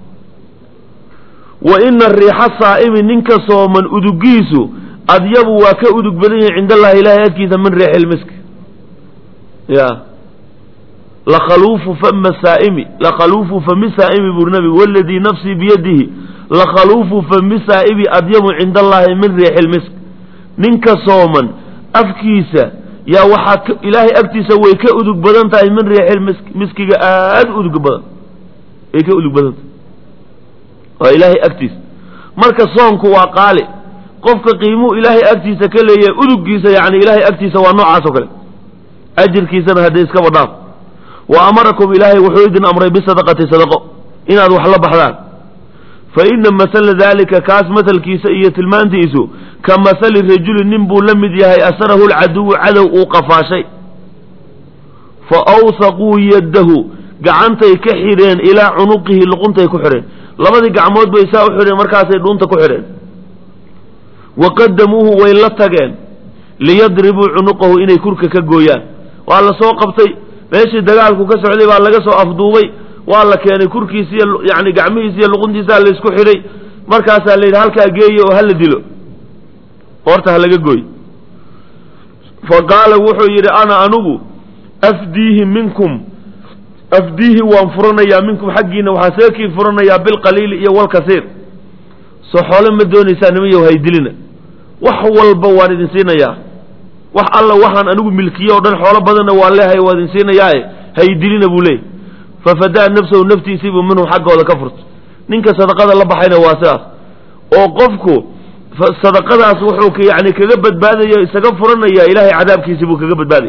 wa ina riixa saa'imi ninka sooman udugiisu adyabu waa ka udug badan yahay cinda allahi ilaahay agtiisa min riixi lmisk ya lakhaluufu fami saa'imi buri nabigu waladii nafsii biyadihi lakhaluufu fami saa'imi adyabu cinda allahi min riixi lmisk ninka sooman afkiisa yaa waxaa ilaahay agtiisa way ka udug badan tahay min riixi lmisk miskiga aad udug badan way ka udug badan tahay waa ilaahay agtiisa marka soonku waa qaali qofka qiimuu ilaahay agtiisa ka leeyahay uduggiisa yani ilaahay agtiisa waa noocaas oo kale ajirkiisana hadday iskaba dhaaf wa amarakum ilaahay wuxuu idin amray bisadaqati sadaqo inaad wax la baxdaan fa ina masala daalika kaas masalkiisa iyo tilmaantiisu ka masali rajulin nin buu la mid yahay asarahu lcaduwu cadow uu qafaashay fa awsaquu yaddahu gacantay ka xidheen ilaa cunuqihi luquntay ku xidheen labadii gacmood bay saa u xidheen markaasay dhuunta ku xidheen wa qadamuuhu way la tageen liyadribuu cunuqahu inay kurka ka gooyaan waa la soo qabtay meeshii dagaalku ka socday baa laga soo afduubay waa la keenay kurkiisiiy yani gacmihiisi iyo luquntiisaa laysku xidhay markaasaa la yidhi halkaa geeye oo hala dilo horta ha laga gooy fa qaala wuxuu yidhi ana anugu afdiihi waan furanayaa minkum xaggiina waxaa seekii furanayaa bilqaliili iyo walkasiir soo xoole ma doonaysaa nimayow haydilina wax walba waan idin siinayaa wax alla waxaan anigu milkiye o dhan xoolo badanna waan leehay waa idin siinayaae haydilina buu leeyay fafadaa nafsahu naftiisiibuu minhum xaggooda ka furto ninka sadaqada la baxayna waa sidaas oo qofku sadaqadaas wuxuu yani kaga badbaadaya isaga furanaya ilaahay cadaabkiisi buu kaga badbaadaya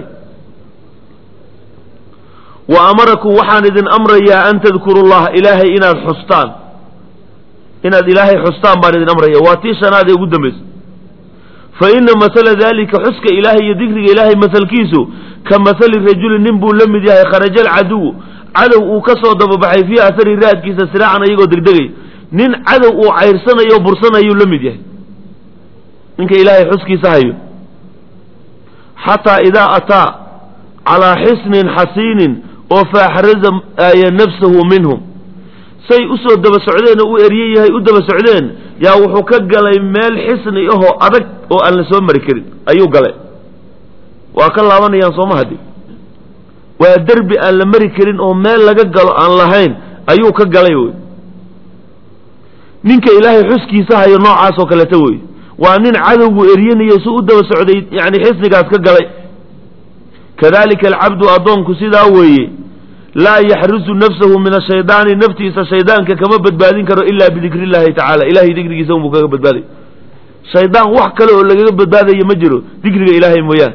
wa amarakum waxaan idin amrayaa an tadkuru llaha ilaahay inaad xustaan ilaahay xustaan baan idin amraya waa tii shanaad ee ugu dambaysa fa ina masala dalika xuska ilaahay iyo dikriga ilaahay masalkiisu ka masali rajulin nin buu la mid yahay kharaja alcaduwu cadow uu ka soo dababaxay fii asari raadkiisa siraacan ayagoo degdegay nin cadow uu cayrsanayo o bursanayuu la mid yahay ninka ilaahay xuskiisa hayo xataa idaa ataa calaa xisnin xasiinin oo faaxraza nafsahu minhum say usoo daba socdeen oo u erye yahay u daba socdeen yaa wuxuu ka galay meel xisni ahoo adag oo aan la soo mari karin ayuu galay waa ka laabanayaan sooma haddi waa derbi aan la mari karin oo meel laga galo aan lahayn ayuu ka galay wey ninka ilaahay xuskiisa hayo noocaas oo kaleta wey waa nin cadowgu eryanayo si u daba socday yani xisnigaas ka galay kadalika alcabdu addoonku sidaa weeye laa yaxrusu nafsahu min ashaydaani naftiisa shaydaanka kama badbaadin karo ilaa bidikri llahi tacala ilahay dikrigiisa unbuu kaga badbaaday shaydaan wax kale oo lagaga badbaadayo ma jiro dikriga ilaahay mooyaane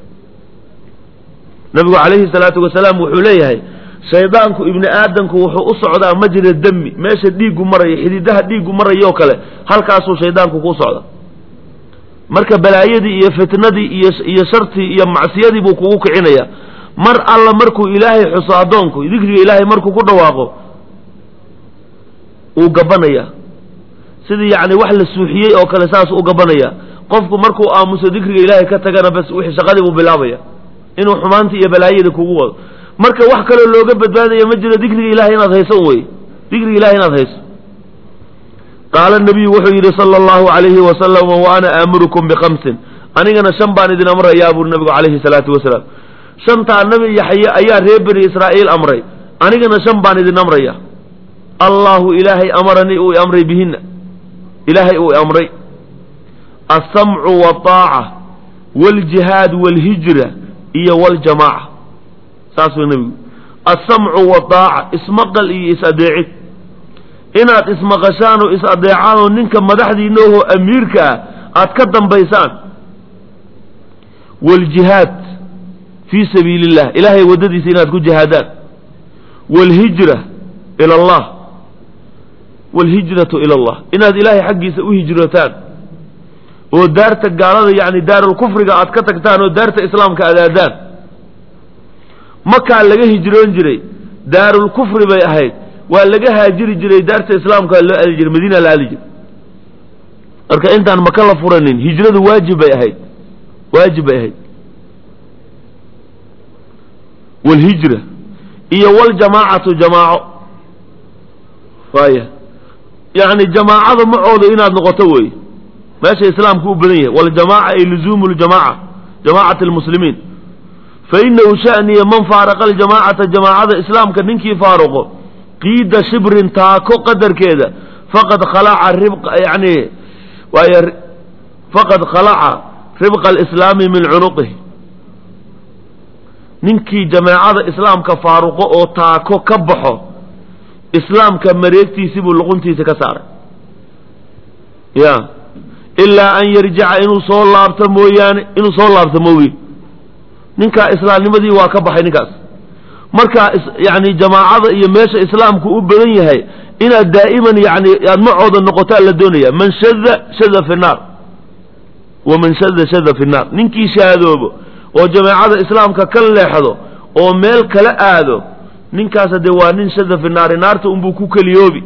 nabigu calayhi salaatu wasalaam wuxuu leeyahay shaydaanku ibni aadamku wuxuu u socdaa majra dami meesha dhiiggu maraya xididaha dhiiggu marayoo kale halkaasuu shaydaanku ku socda marka balaayadii iyo fitnadii iyo shartii iyo macsiyadii buu kugu kicinaya mar alla markuu ilaahay xuso addoonku dikriga ilaahay markuu ku dhawaaqo uu gabanaya sidii yacni wax la suuxiyey oo kale saas u gabanaya qofku markuu aamuso dikriga ilaahay ka tagana bas wixii shaqadii buu bilaabaya inuu xumaantii iyo balaayada kugu wado marka wax kaloo looga badbaadaya ma jiro dikriga ilahay inaad hayso wey dikriga ilahay inaad hayso qaala nabiyu wuxuu yidhi sala allahu calayhi wasalam wa ana aamurukum bikamsin anigana shan baan idin amrayaa buu nabigu calayhi salaatu wasalaam shantaa nabi yaxye ayaa reer bani israa'iil amray anigana shan baan idin amraya allahu ilaahay amaranii uu amray bihina ilaahay uu amray alsamcu waataaca waaljihaad waalhijra iyo waljamaaca saas way nebigu alsamcu waataaca ismaqal iyo is-adeecid inaad ismaqashaan oo is-adeecaan oo ninka madaxdiina oho amiirka ah aad ka dambaysaan waaljihaad fii sabiili illah ilaahay waddadiisa inaad ku jihaadaan waalhijra ila allah waalhijratu ila allah inaad ilaahay xaggiisa u hijrootaan oo daarta gaalada yacni daarulkufriga aad ka tagtaan oo daarta islaamka aad aadaan makaa laga hijroon jiray daarulkufri bay ahayd waa laga haajiri jiray daarta islaamka loo aadi jiray madiina la aadi jiray marka intaan maka la furanin hijradu waajib bay ahayd waalhijra iyo waljamaacatu jamaaco waaya yacni jamaacada macooda inaad noqoto wey meesha islaamku u badan yahay waljamaaca ay luzuumu ljamaaca jamaacati almuslimiin fa inahu sha'niya man faaraqa aljamaacata jamaacada islaamka ninkii faaruqo qiida shibrin taako qadarkeeda faqad khalaca yani waay faqad khalaca ribqa alislaami min cunuqihi ninkii jamaacada islaamka faaruqo oo taako ka baxo islaamka mareegtiisii buu luquntiisa ka saaray ya ilaa an yarjica inuu soo laabto mooye ninkaa islaamnimadii waa ka baxay ninkaas marka yani jamaacada iyo meesha islaamku u badan yahay inaad daa'iman yani aad macooda noqotaa la doonaya man shada fi naar waman shada fi naar ninkii shaadoobo oo jamaacada islaamka ka leexdo oo meel kala aado ninkaas dee waa nin shada fi naari naarta unbuu ku keliyoobi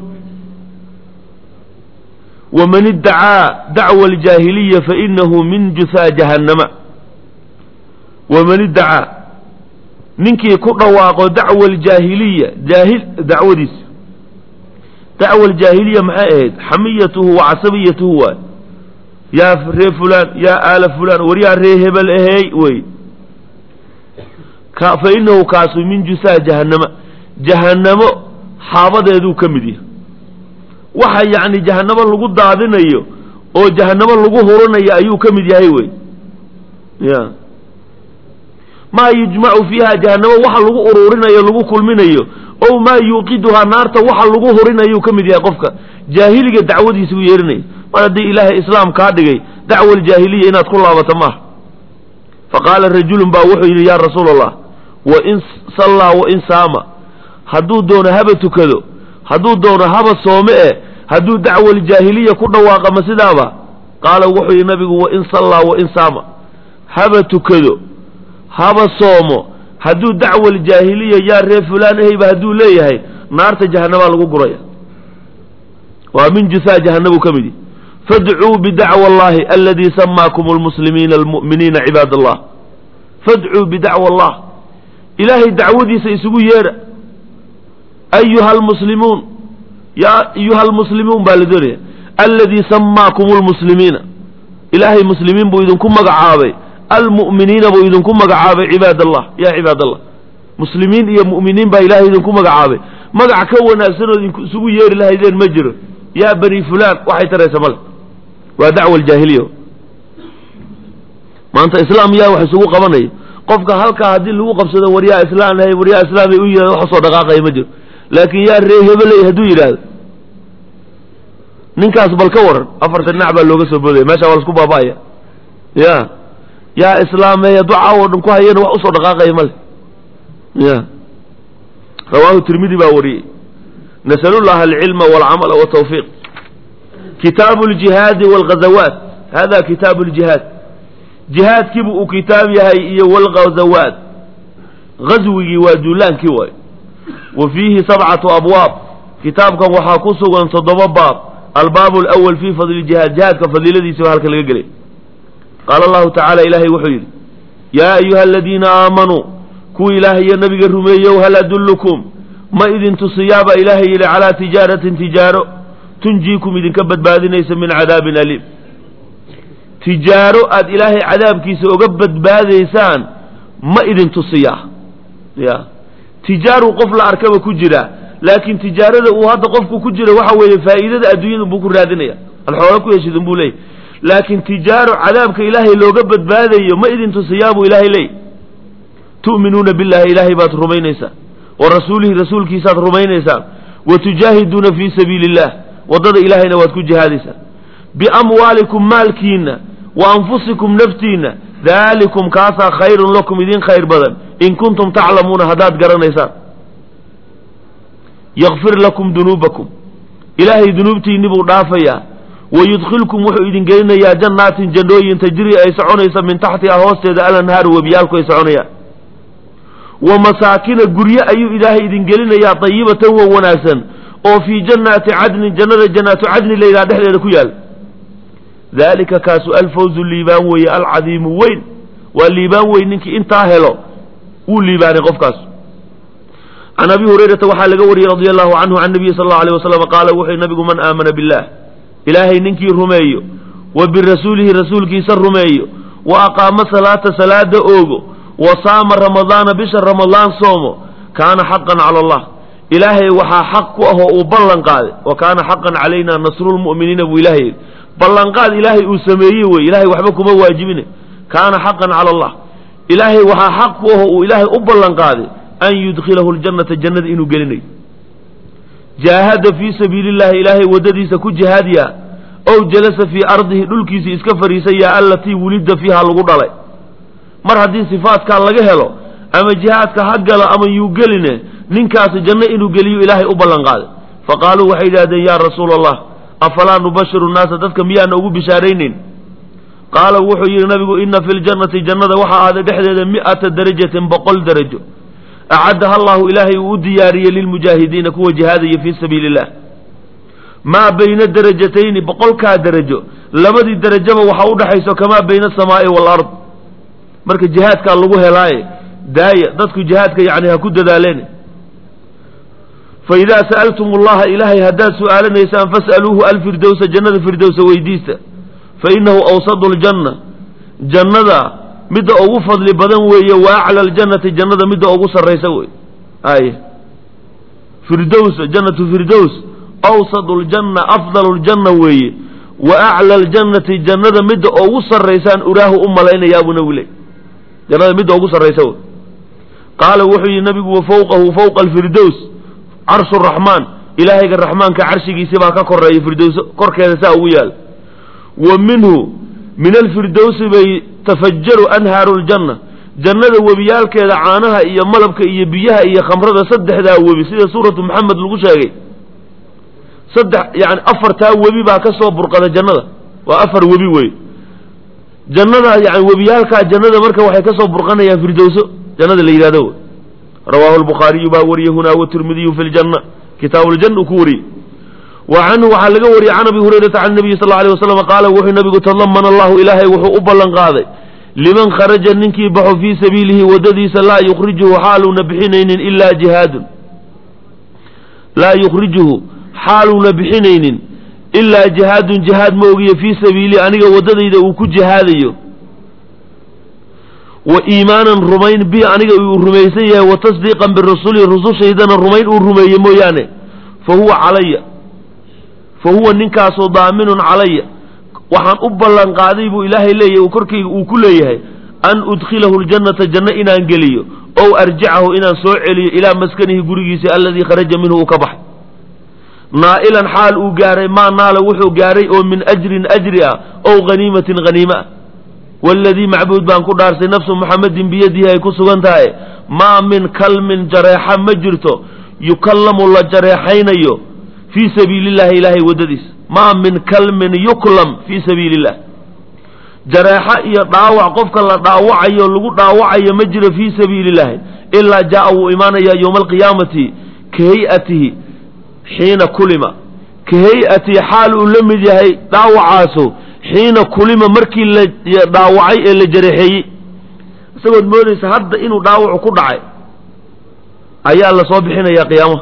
waman iddacaa dacwa aljaahiliya fainahu min juthaa jahannama waman iddacaa ninkii ku dhawaaqo dacwa aljaahiliya dacwadiisa dacwa aljaahiliya maxay ahayd xamiyatuhu wa casabiyatuhu waay yaa ree fulaan yaa aala fulaan war yaa ree hebel ahey wey فإنه كاسو من جثى جهنم حابد يدو كمدي وحا يعني جهنم لغو دادنيو او جهنم لغو هورنيو ايو كمدي هايوي يا ما يجمع فيها جهنم وحا لغو أرورنيو لغو كلمنيو او ما يوقدها نارتا وحا لغو هورنيو كمدي قفك جاهلية دعوة يسوي يرني وانا دي إله إسلام كادقي دعوة الجاهلية إنها تقول الله وتماه فقال الرجل باوحي يا رسول الله وإن صلى وإن سام هدو دون هبة كذو هدو دون هبة صومئة هدو دعوة الجاهلية كنا واقع مسدابا قال وحي النبي وإن صلى وإن سام هبة كذو هبة صومو هدو دعوة الجاهلية يا ري فلان هي بهدو ليه هي نار جهنم لغو قرية ومن جثى جهنم كمدي فادعوا بدعوى الله الذي سماكم المسلمين المؤمنين عباد الله فادعوا بدعوى الله إلهي دعودي سيسوي يرى أيها المسلمون يا أيها المسلمون بالدري الذي سماكم المسلمين إلهي مسلمين بويدنكم مقعابي المؤمنين بويدنكم مقعابي عباد الله يا عباد الله مسلمين يا مؤمنين بإلهي يدنكم مقعابي مقع كونا سنة سوي يرى الله ذين مجر يا بني فلان وحي ترى سمال ودعوة الجاهلية ما أنت إسلام يا وحي سوق قبني قفك هلك هذه اللي وقف سنة ورياء إسلام هي ورياء إسلام يويا وحصل دقائق يمجر لكن يا الريه بلي هدو يلال ننكاس بالكور أفرت النعبة اللي قصر بلي ما شاء الله سكوبا بايا يا إسلام هي دعاء ونكوها ين وحصل دقائق يمل يا رواه الترمذي باوري نسأل الله العلم والعمل والتوفيق كتاب الجهاد والغزوات هذا كتاب الجهاد جهاد كبؤ كتاب يهي والغزوات غزوي ودولان كوي وفيه 7 أبواب كتاب كان وحاكوسو عن 7 باب الباب الأول فيه فضل الجهاد جهاد كفضيلة دي سوى هالكالقلي قال الله تعالى إلهي وحيد يا أيها الذين آمنوا كو إلهي النبي الرمي هل أدلكم ما إذن تصياب إلهي على تجارة تنجيكم إذن كبت بادنيس من عذاب أليم تجارة أد إلهي عذاب كيس أقبت باديسان ما إذن تصياه يا تجارة قفل أركب كجرة لكن تجارة وهذا قفل كجرة وحوي فائدة أدوين بكر رادنيا الحوالكو يشدن بولي لكن تجارة عذابك إلهي لو قبت بادي ما إذن تصياب إلهي لي تؤمنون بالله إلهي بات رمينيسا ورسوله رسول كيسات رمينيسا وتجاهدون في سبيل الله وضد إلهي نواتكو جهاديسا بأموالكم مالكين وأنفسكم نفتين ذلكم كاسا خير لكم إذن خير بدن إن كنتم تعلمون هداد قرنيسا يغفر لكم ذنوبكم إلهي ذنوبتي نبو دافيا ويدخلكم وحو إذن قلنا يا جنات جنوين تجري أي سعونيسا من تحتها هوستيد الأنهار وبيالكو يسعونيا ومساكن قرية أي إلهي إذن قلنا يا طيبة وناسا وفي جنات عدن جنات عدن ليلة دحل لكيال ذلك كاسو الفوز الليبان وي العظيم وين والليبان وين إنك انتاهلو والليبان قف كاسو عن أبي هريرة وحال قوري رضي الله عنه عن النبي صلى الله عليه وسلم قال وحي النبي من آمن بالله إلهي ننكي رميو وبرسوله رسول كيسر رميو وأقام صلاة أوغو وصام رمضان بشر رمضان صومه كان حقا على الله إلهي وحا حقه وبلن قال وكان حقا علينا نصر المؤمنين بإلهي بلن قال إلهي أسميه وإلهي وحبكم واجبين كان حقا على الله إلهي وحا حقه وإلهي أبلن قال أن يدخله الجنة إنه قلني جاهد في سبيل الله إلهي وددي سكو جهاديا أو جلس في أرضه للكيس إسكفري سيئة التي ولد فيها الغضالي مر هذه صفات كان لقهله أما جهادك حقل أما يقلنه ننكاس جنة إنه قليو إلهي أبلن قال فقالوا وحيدا يا رسول الله أفلا نبشر الناس تذكم يا نقول بشارين قال وحي النبي إن في الجنة وحا هذا دحدة 100 درجة بقل درجة أعدها الله إلهي وديارية للمجاهدين كو جهادي في سبيل الله ما بين الدرجتين بقل كدرجة لبدي درجة وحاود حيث كما بين السماء والأرض مركز جهاد كان لغوها لاي داية ضدك جهادك يعني هكود دالين فإذا سألتم الله إلهي هداد سؤالا يسان فاسألوه الفردوس جنة الفردوس ويديسة فإنه أوسط الجنة جنة midda ugu fadli badan weeye wa acla aljannati jannada midda ugu sarraysa wey ay firdaws jannatu firdaws awsadu ljanna afdalu ljanna weeye wa acla aljannati jannada midda ugu sarraysaan uraahu u malaynayaa buu nabigu leey jannada midda ugu sarraysa wey qaala wuxuu yidhi nabigu wa fawqahu fawqa alfirdaws carshu raxmaan ilaahayga raxmaanka carshigiisi baa ka koreeya firdaws korkeeda saa ugu yaal wa minhu min alfirdawsi bay tafajaru anhaaru ljanna jannada webiyaalkeeda caanaha iyo malabka iyo biyaha iyo khamrada saddexdaa webi sida suuratu maxamed lagu sheegay saddex yani afartaa webi baa ka soo burqada jannada waa afar webi wey jannada yani webiyaalkaa jannada marka waxay ka soo burqanayaan firdowso jannada la yidhahdo rawaahu albukhaariyu baa wariyey hunaa watirmidiyu fi ljanna kitaabu ljanna uu ku wariyey wa canhu waxaa laga wariyey can abi hurayrata can nabiyi sal alay wasalam qaala wuxuu nabigu tadamana allahu ilaahay wuxuu u ballan qaaday liman kharaja ninkii baxo fii sabiilihi waddadiisa laa yukhrijuhu xaaluuna bixinaynin ilaa jihaadun laa yukhrijuhu xaaluuna bixinaynin ilaa jihaadun jihaad ma ogiye fii sabiilihi aniga waddadayda uu ku jihaadayo wa iimaanan rumayn bi aniga uu rumaysan yahay wa tasdiiqan birusuli rusushaydana rumayn uu rumeeye mooyaane fa huwa ninkaasoo daaminun calaya waxaan u ballan qaaday buu ilaahay leeyahay korkayga uu ku leeyahay an udkhilahu ljannata janno inaan geliyo ow arjicahu inaan soo celiyo ilaa maskanihi gurigiisa alladii kharaja minhu uu ka baxay naa'ilan xaal uu gaaray maa naala wuxuu gaaray oo min ajrin ajri ah ow haniimatin haniime ah waaladii macbuud baan ku dhaarsay nafsu muxamedin biyadihi ay ku sugan tahay maa min kalmin jareexa ma jirto yukallamu la jareexaynayo fii sabiili illahi ilaahay waddadiisa maa min kalmin yuklam fii sabiili illah jareexa iyo dhaawac qofka la dhaawacayo lagu dhaawacayo ma jiro fii sabiili illahi ilaa jaa wuu imaanayaa yowma alqiyaamati ka hay-atihi xiina kulima ka hay-atihi xaal uu la mid yahay dhaawacaasu xiina kulima markii la dhaawacay ee la jareexeeyey isagood moodaysa hadda inuu dhaawacu ku dhacay ayaa la soo bixinayaa qiyaamaha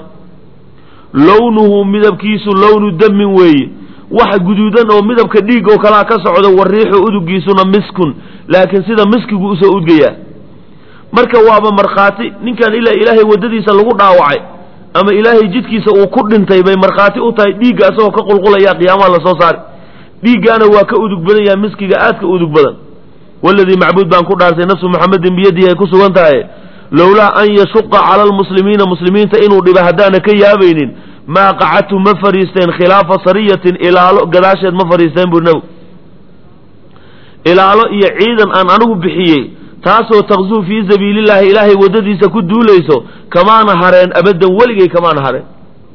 lownuhu midabkiisu lownu damin weeye wax guduudan oo midabka dhiig oo kalaa ka socdo wariixu udugiisuna miskun laakiin sida miskigu usoo udgayaa marka waaba markhaati ninkan ilaa ilaahay waddadiisa lagu dhaawacay ama ilaahay jidkiisa uu ku dhintay bay markhaati u tahay dhiigga asagoo ka qulqulaya qiyaamaha la soo saari dhiiggaana waa ka udug badan yahay miskiga aadka udug badan waladii macbuud baan ku dhaarsay nafsu muxamedin biyadihi ay ku sugan tahay lowlaa an yashuqa cala almuslimiina muslimiinta inuu dhiba haddaana ka yaabaynin maa qacadtu ma fadhiisteen khilaafa sariyatin ilaalo gadaasheed ma fadhiisteen buu nabigu ilaalo iyo ciidan aan anigu bixiyey taasoo taqzuu fii sabiilillaahi ilaahay waddadiisa ku duulayso kamaana hareen abaddan weligay kamaana hareen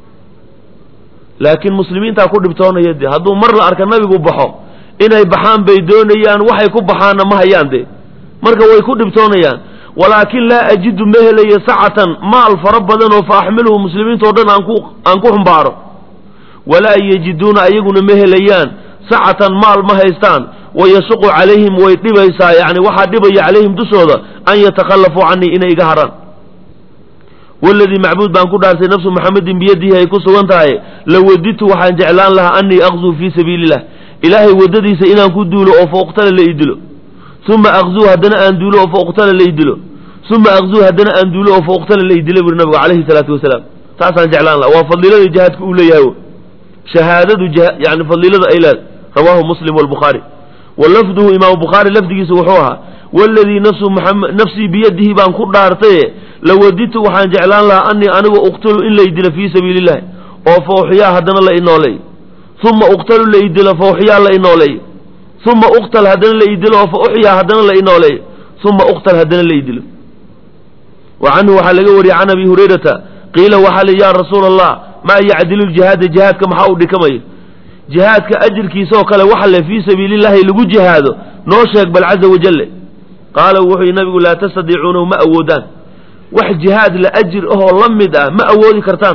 laakiin muslimiintaa ku dhibtoonaya dee hadduu mar la arka nabigu baxo inay baxaan bay doonayaan waxay ku baxaanna ma hayaan dee marka way ku dhibtoonayaan walaakin laa ajidu ma helayo sacatan maal fara badan oo fa axmiluhu muslimiintao dhan aan ku xumbaaro walaa yajiduuna ayaguna ma helayaan sacatan maal ma haystaan wayashuqu calayhim way dhibaysaa yani waxaa dhibaya calayhim dushooda an yatakhallafuu canii inay iga haraan waladii macbuud baan ku dhaarsay nafsu muxamedin biyadihi ay ku sugan tahay lawadidtu waxaan jeclaan lahaa anii aqzuu fii sabiili illah ilaahay waddadiisa inaan ku duulo oo fauqtala la idilo uma aqzuu haddana aan duulo oo fauqtala la idilo uma aqzuu haddana aan duulo oo fauqtala la idilo buri nabigu calayhi salaatu wasalaam taasaan jeclaan lahaa waa fadilada jihaadka uu leeyahay shahaadadu yani fadilada ay leed rawaahu muslim walbukhaari walafduhu imaamu bukhaari lafdigiisa wuxuu ahaa waladii nafsii biyadihi baan ku dhaartaye lawadidtu waxaan jeclaan lahaa anii anigu uqtalu in la idilo fii sabiili illahi oo fauxyaa haddana la inooleey uma uqtalu la idilo fauxyaa la inooleey uma uqtal haddana la idilo oo fauxyaa haddana la inooleey uma uqtal haddana la idilo wa canhu waxaa laga wariyey can abi hurayrata qiila waxaa li yaa rasuula allah maa yacdilu ljihaada jihaadka maxaa u dhikamaya jihaadka ajirkiisa oo kale waxa le fii sabiili illahi lagu jihaado noo sheeg bal caza wajale qaala wuxuu yihi nabigu laa tastadiicuunahu ma awoodaan wax jihaad la ajir ahoo la mid ah ma awoodi kartaan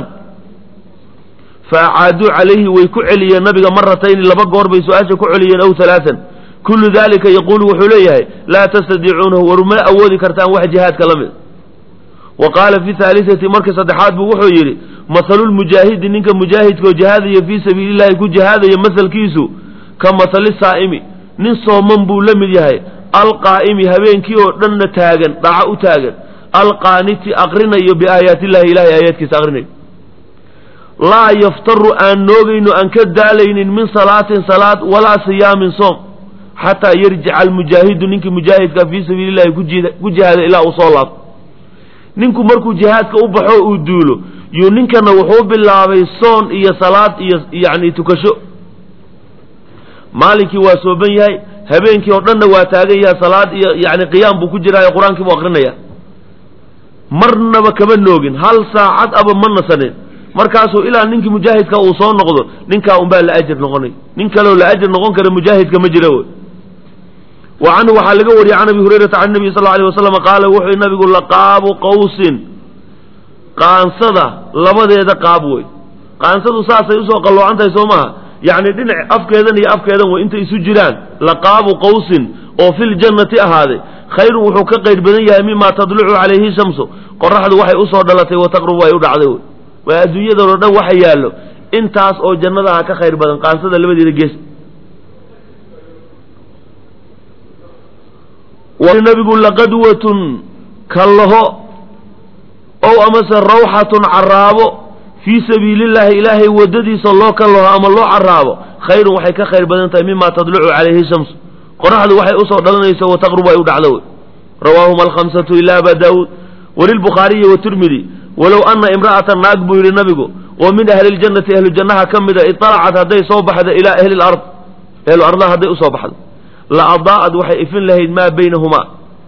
faacaaduu calayhi way ku celiyeen nabiga maratayni laba goor bay su-aasha ku celiyeen aw halaaan kullu dalika yaquulu wuxuu leeyahay laa tastadiicuunahu war ma awoodi kartaan wax jihaadka la mid wa qaala fi haalisati marka saddexaad buu wuxuu yidhi mahalulmujaahidi ninka mujaahidkoo jihaadaya fii sabiili illahi ku jihaadaya masalkiisu ka masali saa'imi nin sooman buu la mid yahay alqaa'imi habeenkii oo dhanna taagan dhaca u taagan alqaaniti aqrinayo biaayaati illahi ilahay aayaadkiisa aqrinayo laa yaftaru aan noogayno aan ka daalaynin min salaatin salaad walaa siyaamin soom xataa yarjica almujaahidu ninkii mujaahidka fii sabiili llahi ku jihaada ilaa uu soo laabto ninku markuu jihaadka u baxo uu duulo yuu ninkana wuxuu bilaabay soon iyo salaad iyo yacni tukasho maalinkii waa sooban yahay habeenkii oo dhanna waa taagan yahay salaad iyo yacni qiyaam buu ku jiraayo qur-aankii buu aqrinaya marnaba kama noogin hal saacad aba ma nasanin markaasuu ilaa ninkii mujaahidka uu soo noqdo ninkaa unbaa la ajir noqonay nin kaleo la ajir noqon kara mujaahidka ma jira wey wa canhu waxaa laga wariyey can abi hurayrata can nabiy sal lla alay wasalam qaala wuxuu nabigu laqaabu qawsin qaansada labadeeda qaab wey qaansadu saasay usoo qalloocan tahay soo maaha yacni dhinac afkeedan iyo afkeedan wey intay isu jiraan laqaabu qawsin oo fil jannati ahaaday khayrun wuxuu ka qayr badan yahay mima tadlucu calayhi shamsu qoraxdu waxay usoo dhalatay wa taqrubu ay u dhacday wey waa adduunyadoo dhan waxa yaallo intaas oo jannadaha ka khayr badan qaansada labadeeda gees nabigu laqadwatun kallaho ow amase rawxatun caraabo fii sabiilillahi ilaahay waddadiisa loo kallaho ama loo caraabo khayrun waxay ka khayr badan tahay mima tadlucu calayhi shamsu qoraxdu waxay usoo dhalanayso wa taqrubu ay u dhacdo wey rawaahuma alkhamsatu ila aba daawuud walilbukhaariyi watirmidi walow ana imra'atan naag buu yidhi nabigu oo min ahli ljannati ahlu jannaha ka mida iطalacat hadday soo baxdo ilaa ahli lard ahlu ardaha hadday usoo baxdo la adaa'ad waxay ifin lahayd maa baynahumaa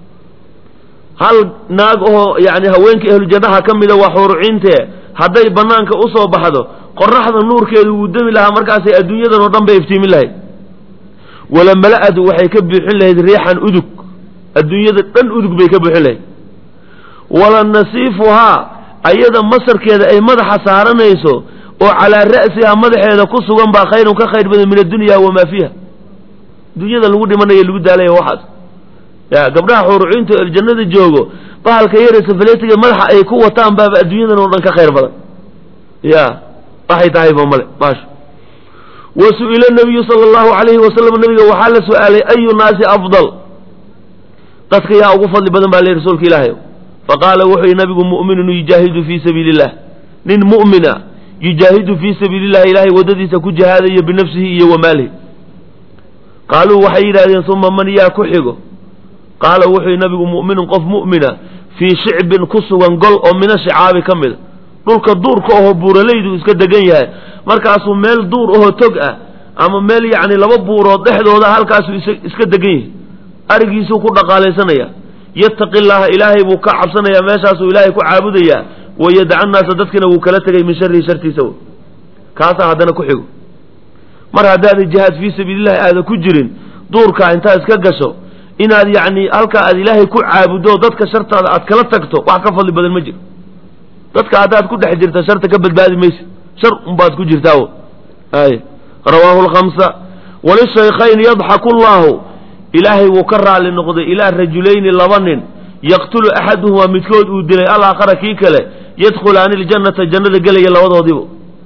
hal naag oo yani haweenkii ahlu jannaha ka mida waa xuuruciintee hadday banaanka usoo baxdo qoraxda nuurkeedu wuu demi lahaa markaasay adduunyadan oo dhan bay iftiimin lahayd wala mala'adu waxay ka buuxin lahayd riixan udug adduunyada dhan udug bay ka buuxin lahayd wala nasiifuhaa ayada masarkeeda ay madaxa saaranayso oo calaa ra'siha madaxeeda ku sugan baa khayrun ka khayr badan min addunya wamaa fiiha dunyada lagu dhimanayo lagu daalaya waxaas ya gabdhaha xuuruciinta oo jannada joogo bahalka yare safaleetiga madaxa ay ku wataan baaba adduunyadan oo dhan ka khayr badan ya waxay tahay ba male maasha wasu'ila nabiyu sala allahu calayhi wasalam nabiga waxaa la su-aalay ayu naasi afdal dadka yaa ugu fadli badan baa leeyahy rasuulka ilaahay faqaala wuxuu yihi nabigu mu'minun yujaahidu fii sabiili illah nin mu'mina yujaahidu fii sabiili illahi ilaahay waddadiisa ku jihaadayo binafsihi iyo wamaalihi qaaluu waxay yidhahdeen uma man yaa ku xigo qaala wuxuu yihi nabigu mu'minun qof mu'mina fii shicbin ku sugan gol oo mina shicaabi ka mida dhulka duurka ahoo buuralaydu iska degan yahay markaasuu meel duur ahoo tog ah ama meel yacni laba buurood dhexdooda halkaasuu iska degan yahay arigiisuu ku dhaqaalaysanaya yattaqi llaaha ilaahay buu ka cabsanayaa meeshaasuu ilaahay ku caabudayaa wayadaca nnaasa dadkina wuu kala tegay min sharihi shartiisa w kaasaa haddana ku xigo mar haddaadan jihaad fii sabiilillahi aadan ku jirin duurkaa intaad iska gasho inaad yacni halkaa aad ilaahay ku caabuddo dadka shartaada aad kala tagto wax ka fadli badan ma jiro dadka haddaad ku dhex jirta sharta ka badbaadi maysid shar unbaad ku jirtaa ay rawaahu lkhamsa walishaykhayni yadxaku llaahu ilaahay wuu ka raali noqday ilaa rajulayni laba nin yaqtulu axaduhumaa midkood uu dilay alaakhara kii kale yadkhulaani ljannata jannada gelaya labadoodiiba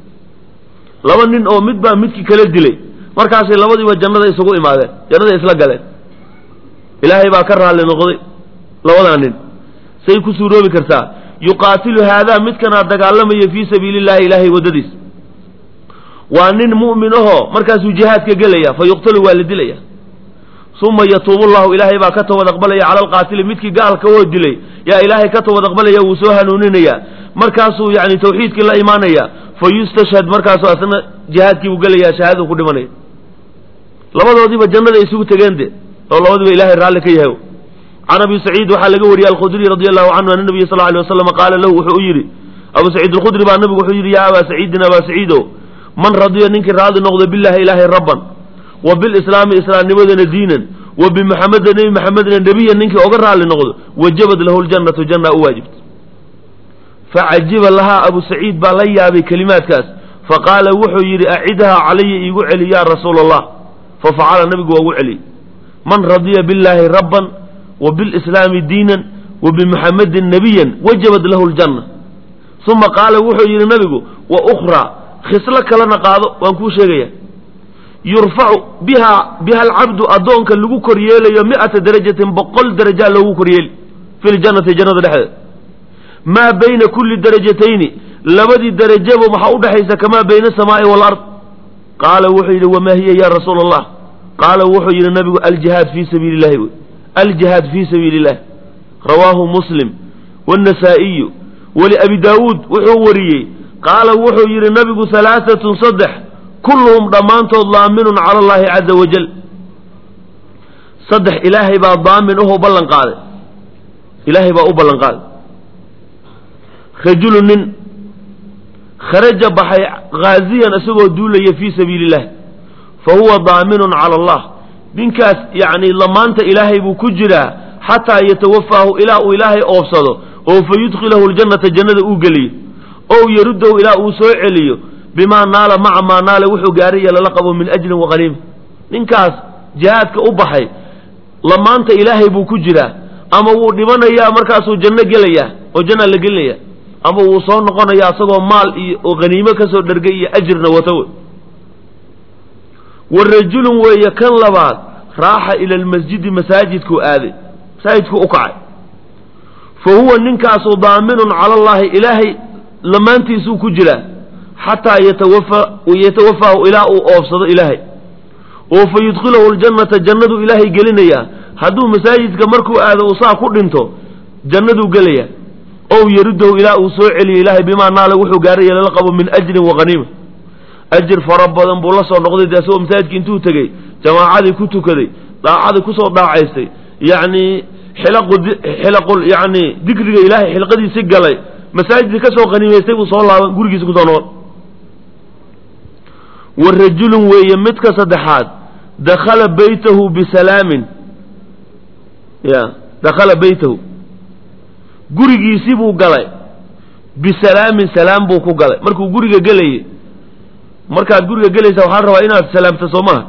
laba nin oo mid baa midkii kale dilay markaasay labadiiba jannada isugu imaadeen jannada isla galeen ilaahay baa ka raali noqday labadaa nin say ku suuroobi kartaa yuqaatilu haadaa midkanaa dagaalamaya fii sabiili illahi ilaahay waddadiisa waa nin mu'min ahoo markaasuu jihaadka gelaya fa yuqtalu waa la dilaya uma yatuubu llahu ilaahay baa ka tawad aqbalaya cala alqaatili midkii gaalka oo dilay yaa ilaahay ka tawad aqbalaya wuu soo hanuuninaya markaasuu yani tawxiidkii la imaanaya fa yustashhad markaasuu asna jihaadkii buu gelaya shahaadadu ku dhimanaya labadoodiiba jannada isugu tegeen de oo labadiiba ilaahay raalli ka yahay can abi saciid waxaa laga wariyey alkhudriy radi allahu canhu an nabiy sal alay wasalam qaala lahu wuxuu u yidhi abu saciid alkhudri baa nabigu wuxuu yidhi yaa abaa saciidin abaa saciido man radiya ninkii raadi noqdo billahi ilaahay rabban wa bilislaami islaamnimadana diinan wa bimuxameda nebi maxamedna nebiyan ninkii oga raali noqdo wajabad lahu ljannatu janna u waajibta facajiba lahaa abu saciid baa la yaabay kelimaadkaas faqaala wuxuu yidhi acidhaa calaya iigu celi yaa rasuula allah fafacala nabigu waa ugu celiyey man radiya billaahi rabban wa bilislaami diinan wa bimuxamedin nebiyan wajabad lahu ljanna uma qaala wuxuu yidhi nabigu wa ukhraa khislo kalena qaado waan kuu sheegaya yurfacu biha alcabdu addoonka lagu koryeelayo 100 darajatin 100 daraja loogu koryeeli fi ljannati jannada dhexdeeda maa bayna kulli darajatayni labadii darajaba maxaa u dhexaysa kamaa bayna asamaa'i waalard qaala wuxuu yidhi wamaa hiya ya rasuula allah qaala wuxuu yidhi nabigu aljihaad fii sabiili illahi wey aljihaad fii sabiili illah rawaahu muslim waannasaa'iyu waliabi daawuud wuxuu wariyey qaala wuxuu yidhi nabigu 3 kulluhum dhammaantood laaminun cala allahi caza wajal 3 ilaahay baa daamin uhoo ballan qaaday ilaahay baa u ballan qaaday rajulu nin kharaja baxay gaaziyan isagoo duulaya fii sabiili illah fa huwa daaminun cala allah ninkaas yacni lamaanta ilaahay buu ku jiraa xataa yatawafaahu ilaa uu ilaahay oobsado oo fa yudkhilahu ljannata jannada uu geliyo ow yaruddahu ilaa uu soo celiyo bimaa naala maca maa naala wuxuu gaaraya lala qabo min ajrin waqaniima ninkaas jihaadka u baxay lamaanta ilaahay buu ku jiraa ama wuu dhimanayaa markaasuu janno gelayaa oo janna la gelinaya ama wuu soo noqonayaa isagoo maal iyo oo haniimo ka soo dhargay iyo ajirna wato wey wa rajulun weeye kan labaad raaxa ila almasjidi masaajidkuu aaday masaajidkuu u kacay fa huwa ninkaasu daaminun cala allahi ilaahay lamaantiisuu ku jiraa xataa yatawafaahu ilaa uu oobsado ilaahay oo fa yudkhilahu ljannata jannaduu ilaahay gelinayaa hadduu masaajidka markuu aado uu saa ku dhinto jannaduu gelaya ow yaruddahu ilaa uu soo celiyo ilaahay bimaa naala wuxuu gaaraya lala qabo min ajrin waqaniima ajir fara badan buu la soo noqday dee asagoo masaajidka intuu tegey jamaacadii ku tukaday daacadii kusoo dhaacaystay yacni xilaqul yacni dikriga ilaahay xilqadiisi galay masaajidkii ka soo qaniimaystay buu soo laaban gurigiisa kusoo noqon wa rajulun weeye midka saddexaad dakhala baytahu bisalaamin dakhala baytahu gurigiisii buu galay bisalaamin salaam buu ku galay markuu guriga gelayay markaad guriga gelaysa waxaa la rabaa inaad salaamto soo maha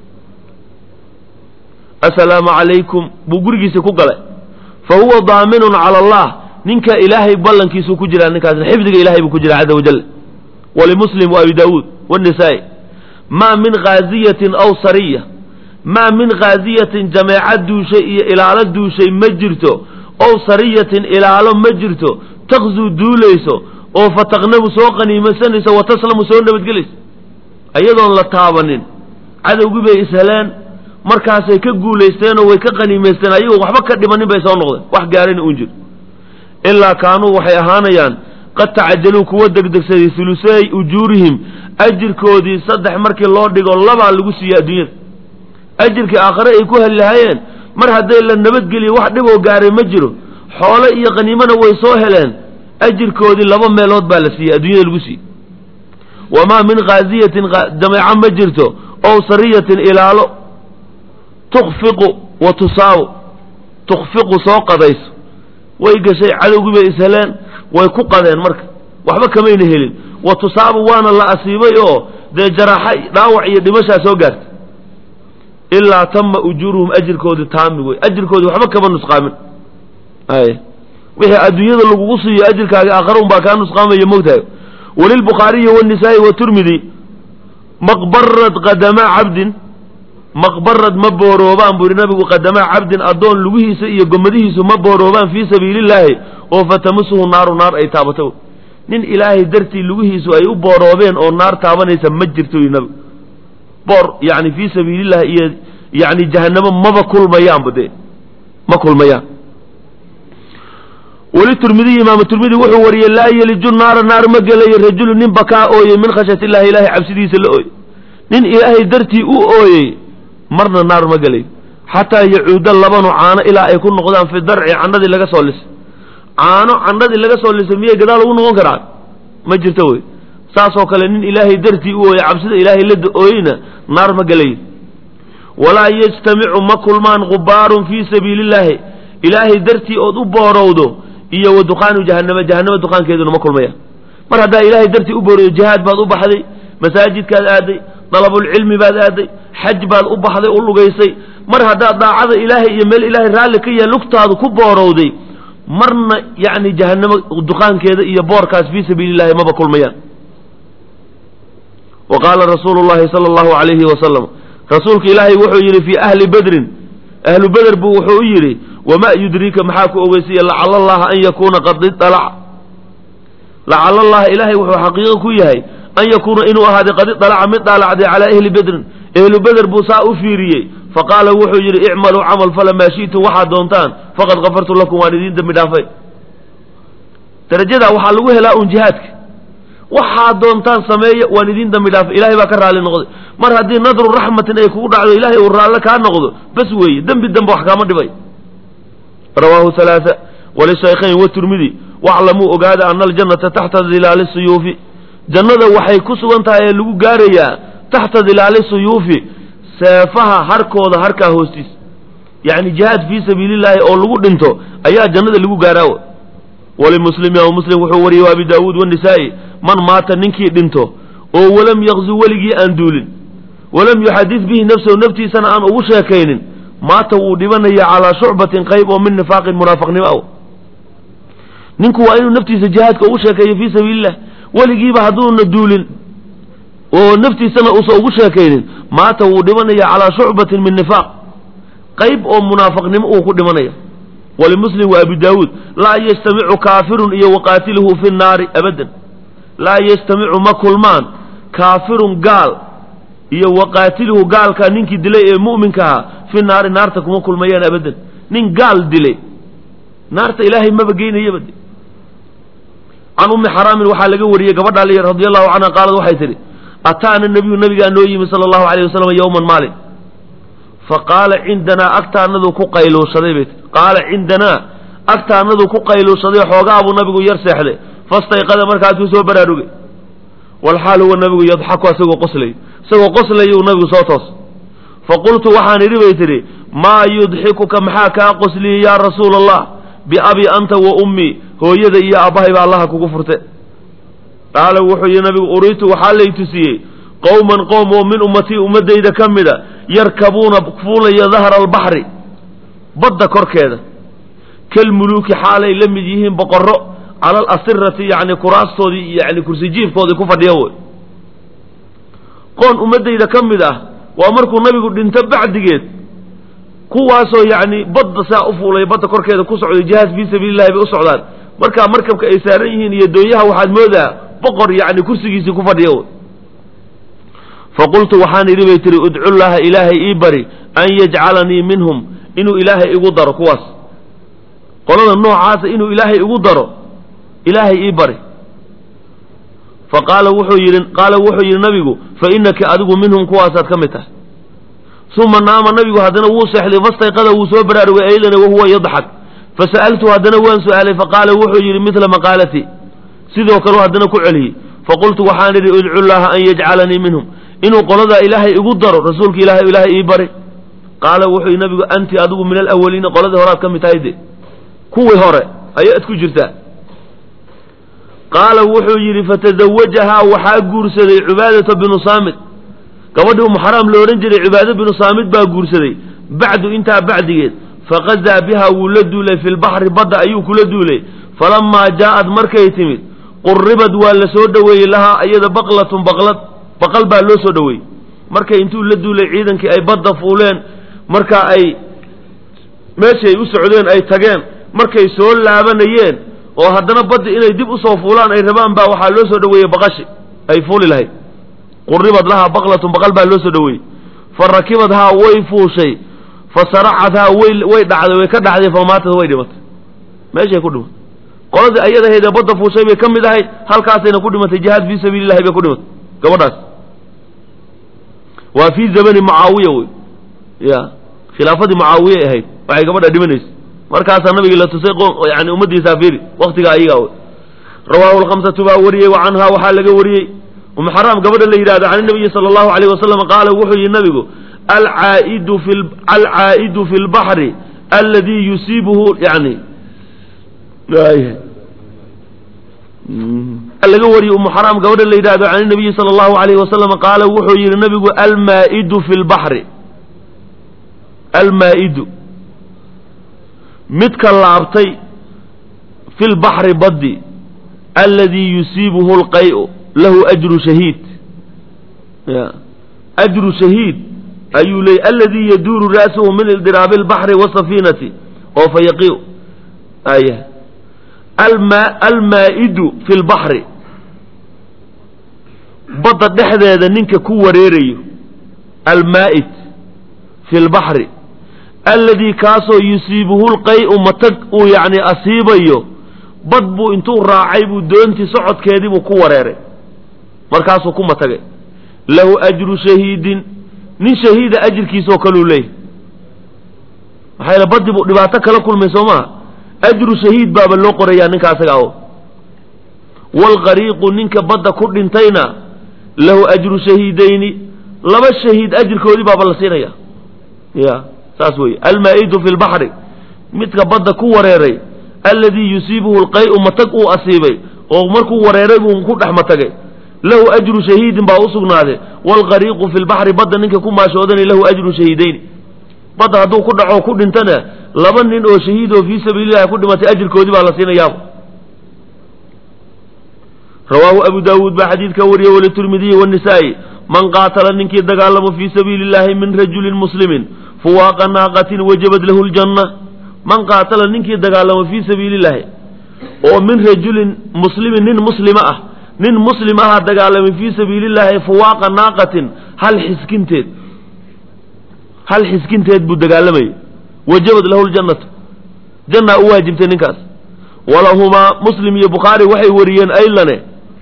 assalaamu calaykum buu gurigiisa ku galay fa huwa daaminun cala allah ninka ilaahay ballankiisuu ku jiraa ninkaasna xifdiga ilahay buu ku jiraa caza wajal walimuslim wa abi daawuud waannisaa'i maa min gaaziyatin aw sariya maa min gaaziyatin jameecad duushay iyo ilaalo duushay ma jirto ow sariyatin ilaalo ma jirto taqzuu duulayso oo fataqnabu soo qaniimaysanayso wa taslamu soo nabadgelayso ayadoon la taabanin cadowgii bay isheleen markaasay ka guulaysteenoo way ka qaniimaysteen ayagoo waxba ka dhimanin bay soo noqdeen wax gaarina uun jir ilaa kaanuu waxay ahaanayaan qad tacajaluu kuwa degdegsaday hulusay ujuurihim ajirkoodii 3 markii loo dhigo 2 lagu siiyey adduunyada ajirkii aakhare ay ku heli lahaayeen mar hadday la nabadgeliyo wax dhiboo gaaray ma jiro xoole iyo qaniimana way soo heleen ajirkoodii 2 meelood baa la siiyey adduunyada lagu siiyey wamaa min gaaziyatin jameeco ma jirto ow sariyatin ilaalo tukfiqu wa tusaabu tukfiqu soo qadayso way gashay cadowgii bay isheleen way ku qadeen marka waxba kamayna helin wa tusaabu waana la asiibay oo dee jaraaxa dhaawac iyo dhimashaa soo gaartay ilaa tama ujuuruhum ajirkoodii taami wey ajirkoodii waxba kama nusqaamin wixii adduunyada lagugu siiyo ajirkaaga aakhara un baa kaa nusqaamaya mogtahay walilbukhaariyi waannisaa'i waturmidi maqbarad qadamaa cabdin maqbarad ma booroobaan buu yidhi nabigu qadamaa cabdin addoon lugihiisa iyo gomadihiisu ma booroobaan fii sabiilillaahi oo fatamusuhu naaru naar ay taabato nin ilaahay dartii lugihiisu ay u booroobeen oo naar taabanaysa ma jirto yidhi nabigu boor yani fii sabiilillahi iyo yani jahannamo maba kulmayaanba dee ma kulmayaan waliturmidiyi imaam turmidi wuxuu wariyey laa yeliju naara naar ma gelayo rajulu nin bakaa ooyey min khashyati illahi ilaahay cabsidiisa la ooyey nin ilaahay dartii u ooyey marna naar ma gelayo xataa yacuuda labanu caano ilaa ay ku noqdaan fi darci candhadii laga soo lisay caano candhadii laga soo lisay miyay gadaal ugu noqon karaan ma jirto wey saasoo kale nin ilaahay dartii u ooyey cabsida ilaahay la ooyeyna naar ma gelayo walaa yajtamicu ma kulmaan gubaarun fii sabiili illaahi ilaahay dartii ood u boorowdo iyo wa dukaanu jahannama jahannama dukaankeeduna ma kulmayaan mar haddaa ilaahay dartii u boorowdo jihaad baad u baxday masaajidkaad aaday dalabulcilmi baad aaday xaj baad u baxday u lugaysay mar haddaad daacada ilaahay iyo meel ilaahay raalli ka yahay lugtaadu ku boorowday marna yacni jahannamo dukaankeeda iyo boorkaas fii sabiili illahi maba kulmayaan وقال رسول الله صلى الله عليه وسلم رسولك إلهي وحو يري في أهل بدر أهل بدر بوحو يري وما يدريك محاك أويسي لعل الله أن يكون قد اطلع لعل الله إلهي وحو حقيقك يهي أن يكون إنه هذا قد اطلع من طالع على أهل بدر أهل بدر بوساء فيري فقال وحو يري اعملوا عمل فلما شئتم واحد دونتان فقد غفرت لكم والدين دم دافي درجada waxa lagu helaa un jihaadka waxa doontaan sameeyo waan idin dambi dhaaf ilaahay baa ka raali noqday mar hadii nadru rahmatin ay kugu dhacdo ilaahay uu raali ka noqdo bas weey dambi wax kama dhibay rawahu thalatha wal shaykhayn wa tirmidhi wa'lamu ogaada anna al jannata tahta dhilal as-suyuf jannada waxay ku sugan tahay lagu gaarayaa tahta dhilal as-suyuf saafaha harkooda harka hoostiis yaani jihaad fi sabilillah oo lagu dhinto ayaa jannada lagu gaaraa ولمسلم أو مسلم وحوري وابي داود والنسائي من مات ننكي دنتو أو ولم يغزو ولقي أندول ولم يحدث به نفسه نفتي سنة أن أغشى كين مات ودبني على شعبة قيب ومن نفاق منافق نماو ننكو وأنه نفتي سجهادك أغشى كين في سبيل الله ولقي بحضون ندول ونفتي سنة أغشى كين مات ودبني على شعبة من نفاق قيب ومنافق نماو دبني ولمسلم وأبي داود لا يجتمع كافر وقاتله في النار أبدا لا يجتمع مكلمان كافر قال وقاتله قال كان ننكي دلي مؤمن كها في النار نارتك مكل ميان أبدا نين قال دلي نارت إلهي ما بقينا يبدي عن أم حرام وحالة ورية قبض علي رضي الله عنها قالت وحيتري أتانا النبي قال صلى الله عليه وسلم يوما مالي فقال عندنا أكتر نذو كقيلو صديبت قال عندنا أكتر نذو كقيلو صديب حوقا أبو النبي يرسح له فاستيقظ مركاته سوى براروي والحال هو النبي يضحك وسوى قصلي والنبي صوتوس فقلت وحاني ربيتري ما يضحكك محاكا قصلي يا رسول الله بأبي أنت وأمي هو يدي يا أباهي بالله كفرته قال وحي النبي أريت وحالي تسيه قوم من أمتي أمدي إذا كمدا يركبون بقفولة ظهر البحر بدا كركيدا كالملوك حالي لم يجيهم بقرأ على الأسرة يعني كراسة يعني كرسي جيف كودي كفر ديوي قون أمدي إذا كمدا وأمركم النبي قد انتبع دقيت كواسو يعني بدا ساقفولة بدا كركيدا كسعود جهاز في سبيل الله بأسعودان مركب كإساريين يدويها واحد مودا بقر يعني كرسي جيسي كفر ديوي فقلت وحاني ربيتري ادعو الله إلهي إيبري أن يجعلني منهم إنه إلهي إقدر كواس قلنا النوع عاس إنه إلهي إقدر إلهي إيبري فقال وحي النبي فإنك أدق منهم كواسات كمته ثم نام النبي هدنا وصح لي فاستيقظ وسوبرار وأيضا وهو يضحك فسألته هدنا وان سؤالي فقال وحي مثل مقالتي سيدو كانوا هدنا كعلي فقلت وحاني ادعو الله أن يجعلني منهم إنه قلدا إلهي يقدر رسولك إلهي إيبري قال وحي النبي أنت أدو من الأولين قلدا هرات كم تايدي كوي هرا أيأتكو جرتا قال وحي فتزوجها وحاقور سدي عبادة بن صامت قوله محرام لورنجري عبادة بن صامت باقور سدي بعد انتهى بعد جيد فغزى بها ولدوا لي في البحر بدأ أيوك ولدوا لي فلما جاءت مركة يتمد قربت ولا سودوي لها أيضا بقلة بقل baa loo soo dhaweey markay intuu la duulay ciidankii ay badda fuuleen marka ay meeshay u socdeen ay tageen markay soo laabanayeen oo haddana badda inay dib u soo fuulaan ay rabaan baa waxa loo soo dhaweeyay baqashi ay fuuli lahayd quribad laha baqlatun baqal baa loo soo dhaweeyay farakibadha way fuushay fasaracadha way dhacday way ka dhacday famaatad way dhimatay meeshay ku dhimatay qoladii ayada heeda badda fuushay bay kamid ahayd halkaasayna ku dhimatay jihaad fi sabilillah bay ku dhimatay gabadhaas وفي زمن معاوية يا خلافة معاوية هاي وعي قبل أدمنيس مركز النبي لا تسيق يعني أمدي سافيري وقت قايقه رواه الخمسة باوريه وعنها وحال وريه ومحرام قبل اللي يراد عن النبي صلى الله عليه وسلم قال وحي النبي العائد في البحر الذي يصيبه يعني اللي وري أم حرام قول اللي يدعى عن النبي صلى الله عليه وسلم قال وحي النبي المائد في البحر المائد متكلابتي في البحر بدي الذي يصيبه القيء له أجر شهيد ajru shahiid ayuu leeyay alladii yaduuru ra'suhu min ildiraabi albaxri wasafiinati oo fayaqiu almaa'idu fi lbaxri badda dhexdeeda ninka ku wareerayo almaa'id fi lbaxri alladii kaasoo yusiibuhu lqay'u matag uu yacni asiibayo bad buu intuu raacay buu doontii socodkeedii buu ku wareeray markaasuu ku matagay lahu ajru shahiidin nin shahiida ajirkiisoo kaluu leeyahy maxaa yaele baddi buu dhibaato kala kulmay soo maha ajru shahiid baaba loo qorayaa ninka asaga aho waalqariiqu ninka badda ku dhintayna lahu ajru shahiidayni laba shahiid ajirkoodii baaba la siinaya ya saas weeye almaa'idu fi lbaxri midka badda ku wareeray alladii yusiibuhu lqay'u matag uu asiibay oo markuu wareeray buu ku dhex matagay lahu ajru shahiidin baa u sugnaaday waalqariiqu fi lbaxri badda ninka ku maashoodanay lahu ajru shahiidayni badda hadduu ku dhaco ku dhintana laba nin oo shahiid oo fii sabiilillahi ku dhimatay ajirkoodii baa la siinayaa rawaahu abu daawuud baa xadiidka wariyey walitirmidiyi wanisaa'i man qaatala ninkii dagaalamo fii sabiili illahi min rajulin muslimin fuwaaqa naaqatin wajabad lahu ljanna man qaatala ninkii dagaalamo fii sabiili illahi oo min rajulin muslimin nin muslima ah nin muslim aha dagaalamay fii sabiili illahi fuwaaqa naaqatin hal xiskinteed buu dagaalamayay wajabad lahu ljannatu jannaa u waajibtay ninkaas walahumaa muslim iyo bukhaari waxay wariyeen aylane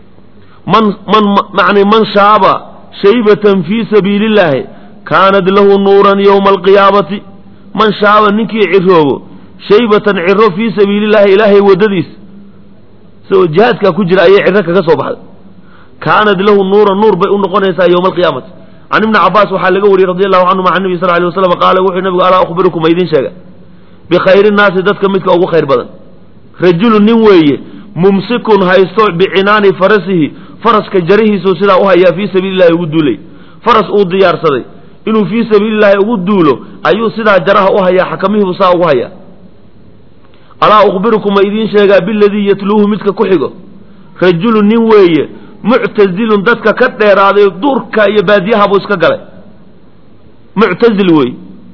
man shaaba shaybatan fii sabiili illahi kaanad lahu nuuran yowma alqiyaamati man shaaba ninkii ciroobo shaybatan ciro fii sabiili illahi ilaahay waddadiis isagoo jihaadkaa ku jira ayay ciro kaga soo baxday kaanad lahu nuuran nuur bay u noqonaysaa yowma alqiyaamati can ibni cabaas waxaa laga wariyey radi allahu canhuma can nabi sal alay waslam qaala wuxuu nabigu alaa ukhbirukum ma idiin sheega bikhayri nnaasi dadka midka ugu khayr badan rajulun nin weeye mumsikun haysto bicinaani farasihi faraska jarihiisuu sidaa u hayaa fii sabiili llahi ugu duulay faras uu diyaarsaday inuu fii sabiili llahi ugu duulo ayuu sidaa jaraha u hayaa xakamihiibu saa ugu hayaa alaa ukhbirukum ma idiin sheegaa biladii yatluuhu midka ku xigo rajulun nin weeye muctazilun dadka ka dheeraaday duurka iyo baadiyaha buu iska galay muctazil wey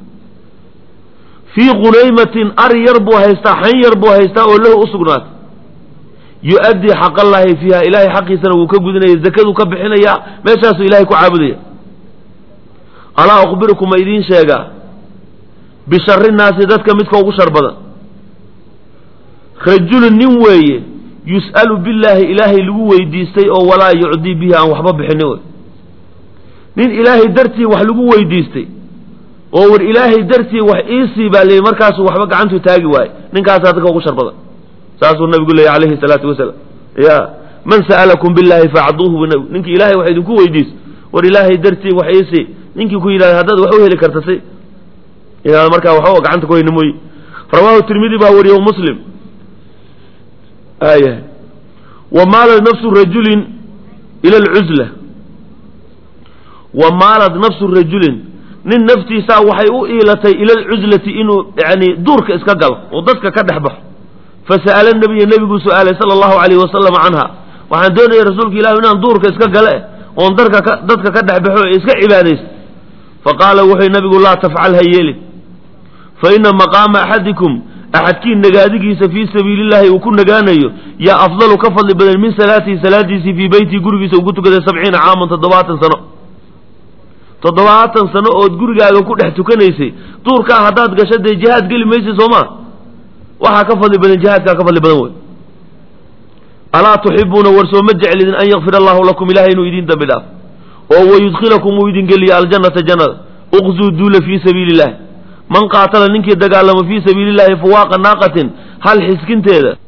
fii qunaymatin ari yar buu haystaa xan yar buu haystaa oo lahu u sugnaatay yu-addii xaqallaahi fiiha ilaahay xaqiisana wuu ka gudinaya zakaduu ka bixinayaa meeshaasuu ilahay ku caabudaya alaa ukhbirukum ma idiin sheegaa bishari nnaasi dadka midka ugu shar badan rajulun nin weeye yus'alu billaahi ilaahay lagu weydiistay oo walaa yucdii bihi aan waxba bixinin wey nin ilaahay dartii wax lagu weydiistay oo war ilaahay dartii wax iisii baa leeyay markaasuu waxba gacantuu taagi waaye ninkaasaa dadka ugu shar badan saasuu nabigu leeyay calayhi salaatu wasalaam ya man sa'alakum billahi facduuhu bu nabi ninkii ilaahay wax idinku weydiiso war ilaahay dartii wax iisii ninkii ku yidhahda haddaad wax u heli karta si inaad markaa waxba gacanta ku hayni mooye rawaahu tirmidi baa wariye muslim wamaalad nafsu rajulin ila alcuzla wamaalad nafsu rajulin nin naftiisaa waxay u iilatay ila alcuzlati inuu yani duurka iska galo oo dadka ka dhex baxo fasa'ala nabiya nebiguu su-aalay sala allahu calayhi wasalam canha waxaan doonaya rasuulka ilahi inaan duurka iska gale oon dadka ka dhex baxo ee iska cibaadaysto faqaala wuxuu nabigu laa tafcal ha yeelin fa ina maqaama axadikum axadkii nagaadigiisa fii sabiili llahi uu ku nagaanayo yaa afdalu ka fadli badan min salaatihi salaadiisii fii beytii gurigiisa uu ku tukaday 70 caaman 70 sano ood gurigaaga ku dhex tukanaysay duurkaa haddaad gasho dee jihaad geli maysa soomaa waxaa ka fadli badan jihaadkaa ka fadli badan wey alaa tuxibuuna warsoo ma jeclidin an yakfir allahu lakum ilahay inuu idin dambi dhaaf oo wayudkhilakum uu idin geliya aljannata jannada uqzuu duula fii sabiili illahi man qaatala ninkii dagaalamo fii sabiili illahi fuwaaqa naaqatin hal xiskinteeda